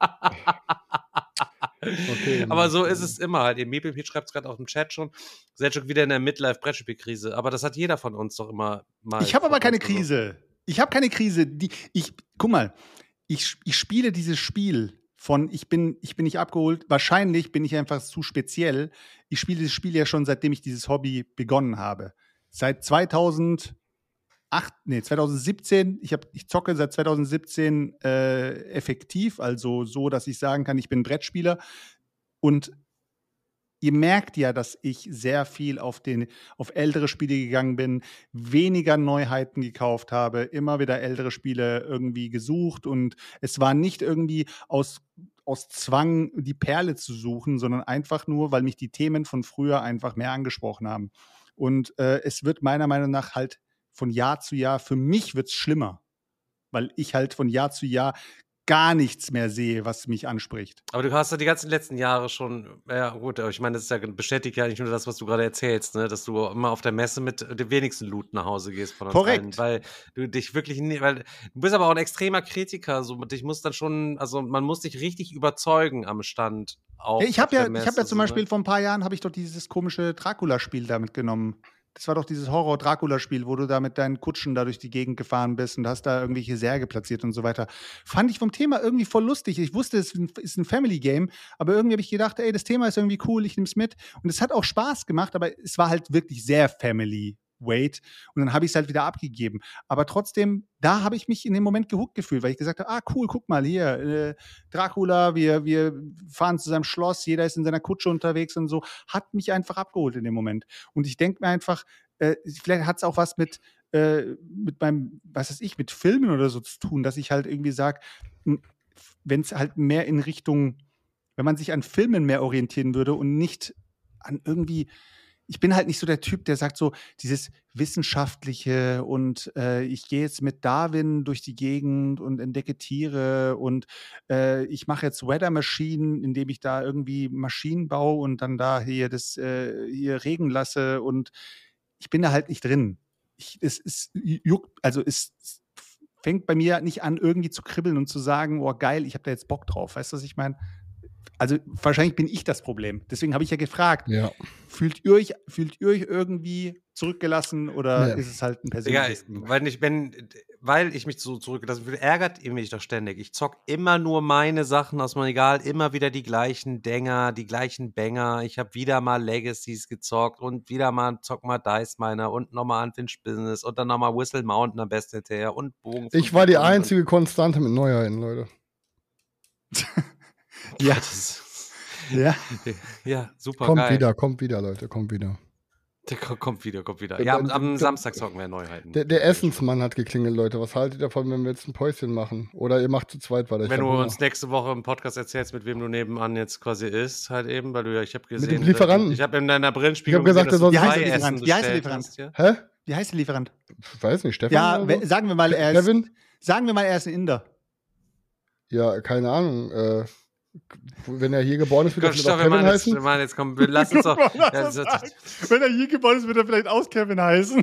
Okay, Aber so ist es immer halt. Ihr Mepelpit schreibt es gerade auf dem Chat schon. Seid schon wieder in der Midlife-Brettspiel-Krise. Aber das hat jeder von uns doch immer mal. Ich habe aber keine Krise. Ich habe keine Krise. Die, ich, guck mal, ich, ich spiele dieses Spiel von ich bin, ich bin nicht abgeholt. Wahrscheinlich bin ich einfach zu speziell. Ich spiele dieses Spiel ja schon, seitdem ich dieses Hobby begonnen habe. Seit zweitausendacht, nee, zweitausendsiebzehn, ich, hab, ich zocke seit zweitausendsiebzehn äh, effektiv, also so, dass ich sagen kann, ich bin Brettspieler. Und ihr merkt ja, dass ich sehr viel auf, den, auf ältere Spiele gegangen bin, weniger Neuheiten gekauft habe, immer wieder ältere Spiele irgendwie gesucht. Und es war nicht irgendwie aus, aus Zwang, die Perle zu suchen, sondern einfach nur, weil mich die Themen von früher einfach mehr angesprochen haben. Und äh, es wird meiner Meinung nach halt von Jahr zu Jahr, für mich wird es schlimmer, weil ich halt von Jahr zu Jahr gar nichts mehr sehe, was mich anspricht. Aber du hast ja die ganzen letzten Jahre schon, ja gut, aber ich meine, das ist ja, bestätigt ja nicht nur das, was du gerade erzählst, ne, dass du immer auf der Messe mit dem wenigsten Loot nach Hause gehst von uns Korrekt. allen, weil du dich wirklich, nie, weil du bist aber auch ein extremer Kritiker, so, dich muss dann schon, also man muss dich richtig überzeugen am Stand. Auch Ja, ich habe ja, Messe, ich hab ja zum so, Beispiel ne? vor ein paar Jahren habe ich doch dieses komische Dracula-Spiel damit genommen. Das war doch dieses Horror-Dracula-Spiel, wo du da mit deinen Kutschen da durch die Gegend gefahren bist und hast da irgendwelche Särge platziert und so weiter. Fand ich vom Thema irgendwie voll lustig. Ich wusste, es ist ein Family-Game, aber irgendwie habe ich gedacht, ey, das Thema ist irgendwie cool, ich nehme es mit. Und es hat auch Spaß gemacht, aber es war halt wirklich sehr Family Wait. Und dann habe ich es halt wieder abgegeben. Aber trotzdem, da habe ich mich in dem Moment gehuckt gefühlt, weil ich gesagt habe, ah cool, guck mal hier, äh, Dracula, wir, wir fahren zu seinem Schloss, jeder ist in seiner Kutsche unterwegs und so. Hat mich einfach abgeholt in dem Moment. Und ich denke mir einfach, äh, vielleicht hat es auch was mit, äh, mit meinem, was weiß ich, mit Filmen oder so zu tun, dass ich halt irgendwie sage, wenn es halt mehr in Richtung, wenn man sich an Filmen mehr orientieren würde und nicht an irgendwie, ich bin halt nicht so der Typ, der sagt so, dieses Wissenschaftliche und äh, ich gehe jetzt mit Darwin durch die Gegend und entdecke Tiere und äh, ich mache jetzt Weather Machine, indem ich da irgendwie Maschinen baue und dann da hier das äh, hier Regen lasse und ich bin da halt nicht drin. Ich, es ist juckt, also es fängt bei mir nicht an, irgendwie zu kribbeln und zu sagen, oh geil, ich habe da jetzt Bock drauf. Weißt du, was ich meine? Also wahrscheinlich bin ich das Problem. Deswegen habe ich ja gefragt, Ja. fühlt ihr euch, fühlt ihr euch irgendwie zurückgelassen oder Nee. ist es halt ein Ja, persönliches Ding? weil ich bin, weil ich mich so zurückgelassen fühle, ärgert ihr mich doch ständig. Ich zock immer nur meine Sachen aus meinem Regal, immer wieder die gleichen Dinger, die gleichen Banger. Ich habe wieder mal Legacies gezockt und wieder mal zock mal Dice Miner und nochmal Unfinished Business und dann nochmal Whistle Mountain am besten hinterher und Bogen. Ich war die einzige Konstante mit Neuheiten, Leute. Ja, das Ja. ist, ja, super Kommt geil. wieder, kommt wieder, Leute, kommt wieder. Der ko- kommt wieder, kommt wieder. Der- Ja, am, der- am der- Samstag zocken wir Neuheiten. Der, der Essensmann hat geklingelt, Leute. Was haltet ihr davon, wenn wir jetzt ein Päuschen machen? Oder ihr macht zu zweit weiter? Ich Wenn hab du Hunger. uns nächste Woche im Podcast erzählst, mit wem du nebenan jetzt quasi isst, halt eben, weil du ja, ich habe gesehen, dem Lieferanten. ich habe in deiner Brillenspiegelung Ich hab gesagt, gesehen, dass der du soll zwei sich- Wie heißt der Essen Lieferant? Wie heißt der bestellt Lieferant? hast, ja? Hä? Wie heißt der Lieferant? Ich weiß nicht, Stefan? Ja, oder we- so? sagen wir mal, er ist, Kevin? sagen wir mal, er ist ein Inder. Ja, keine Ahnung. Äh, wenn er hier geboren ist, wird er Komm, vielleicht auch stopp, wir Kevin machen jetzt, heißen? wir machen jetzt, komm, wir lassen uns doch. Guck mal, Ja, was er das- sagt. Wenn er hier geboren ist, wird er vielleicht aus Kevin heißen.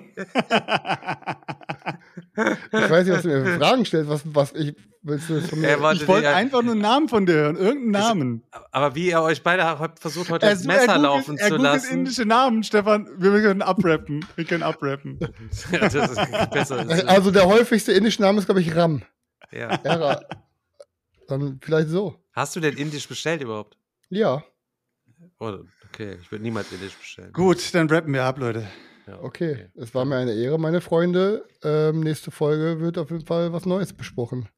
Ich weiß nicht, was du mir für Fragen stellst. Was, was ich, willst du jetzt von mir? Er wollte Ich wollte dir- einfach nur einen Namen von dir hören, irgendeinen Namen. Aber wie ihr euch beide habt versucht, heute Er, das er, Messer googelt, laufen er zu googelt lassen. indische Namen, Stefan. Wir können abrappen. Wir können abrappen. Ja, das ist besser. Also der häufigste indische Name ist, glaube ich, Ram. Ja. Era. Dann vielleicht so. Hast du denn indisch bestellt überhaupt? Ja, Oh, okay, ich würde niemals indisch bestellen. Gut, dann rappen wir ab, Leute. Ja, okay. Es war mir eine Ehre, meine Freunde. Ähm, nächste Folge wird auf jeden Fall was Neues besprochen.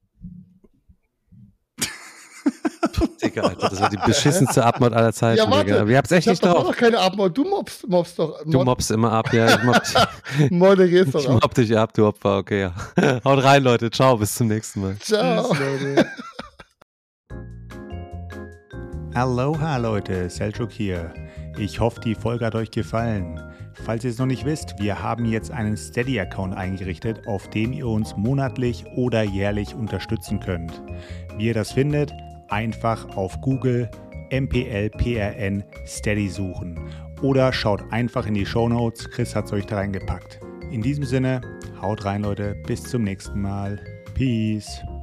Digga, Alter, das war die beschissenste Abmod aller Zeiten, Ja, warte. Digga. Wir hab's echt Ich nicht hab doch drauf. noch keine Abmord. Du mobst, mobst doch. Du Mod- mobst immer ab, ja. Ich mobb, moderierst ich doch ab. mobb dich ab, du Opfer, okay, ja. Haut rein, Leute. Ciao, bis zum nächsten Mal. Ciao. Tschüss, Leute. Aloha Leute, Selçuk hier. Ich hoffe, die Folge hat euch gefallen. Falls ihr es noch nicht wisst, wir haben jetzt einen Steady-Account eingerichtet, auf dem ihr uns monatlich oder jährlich unterstützen könnt. Wie ihr das findet, einfach auf Google M P L P R N Steady suchen oder schaut einfach in die Shownotes, Chris hat es euch da reingepackt. In diesem Sinne, haut rein Leute, bis zum nächsten Mal. Peace.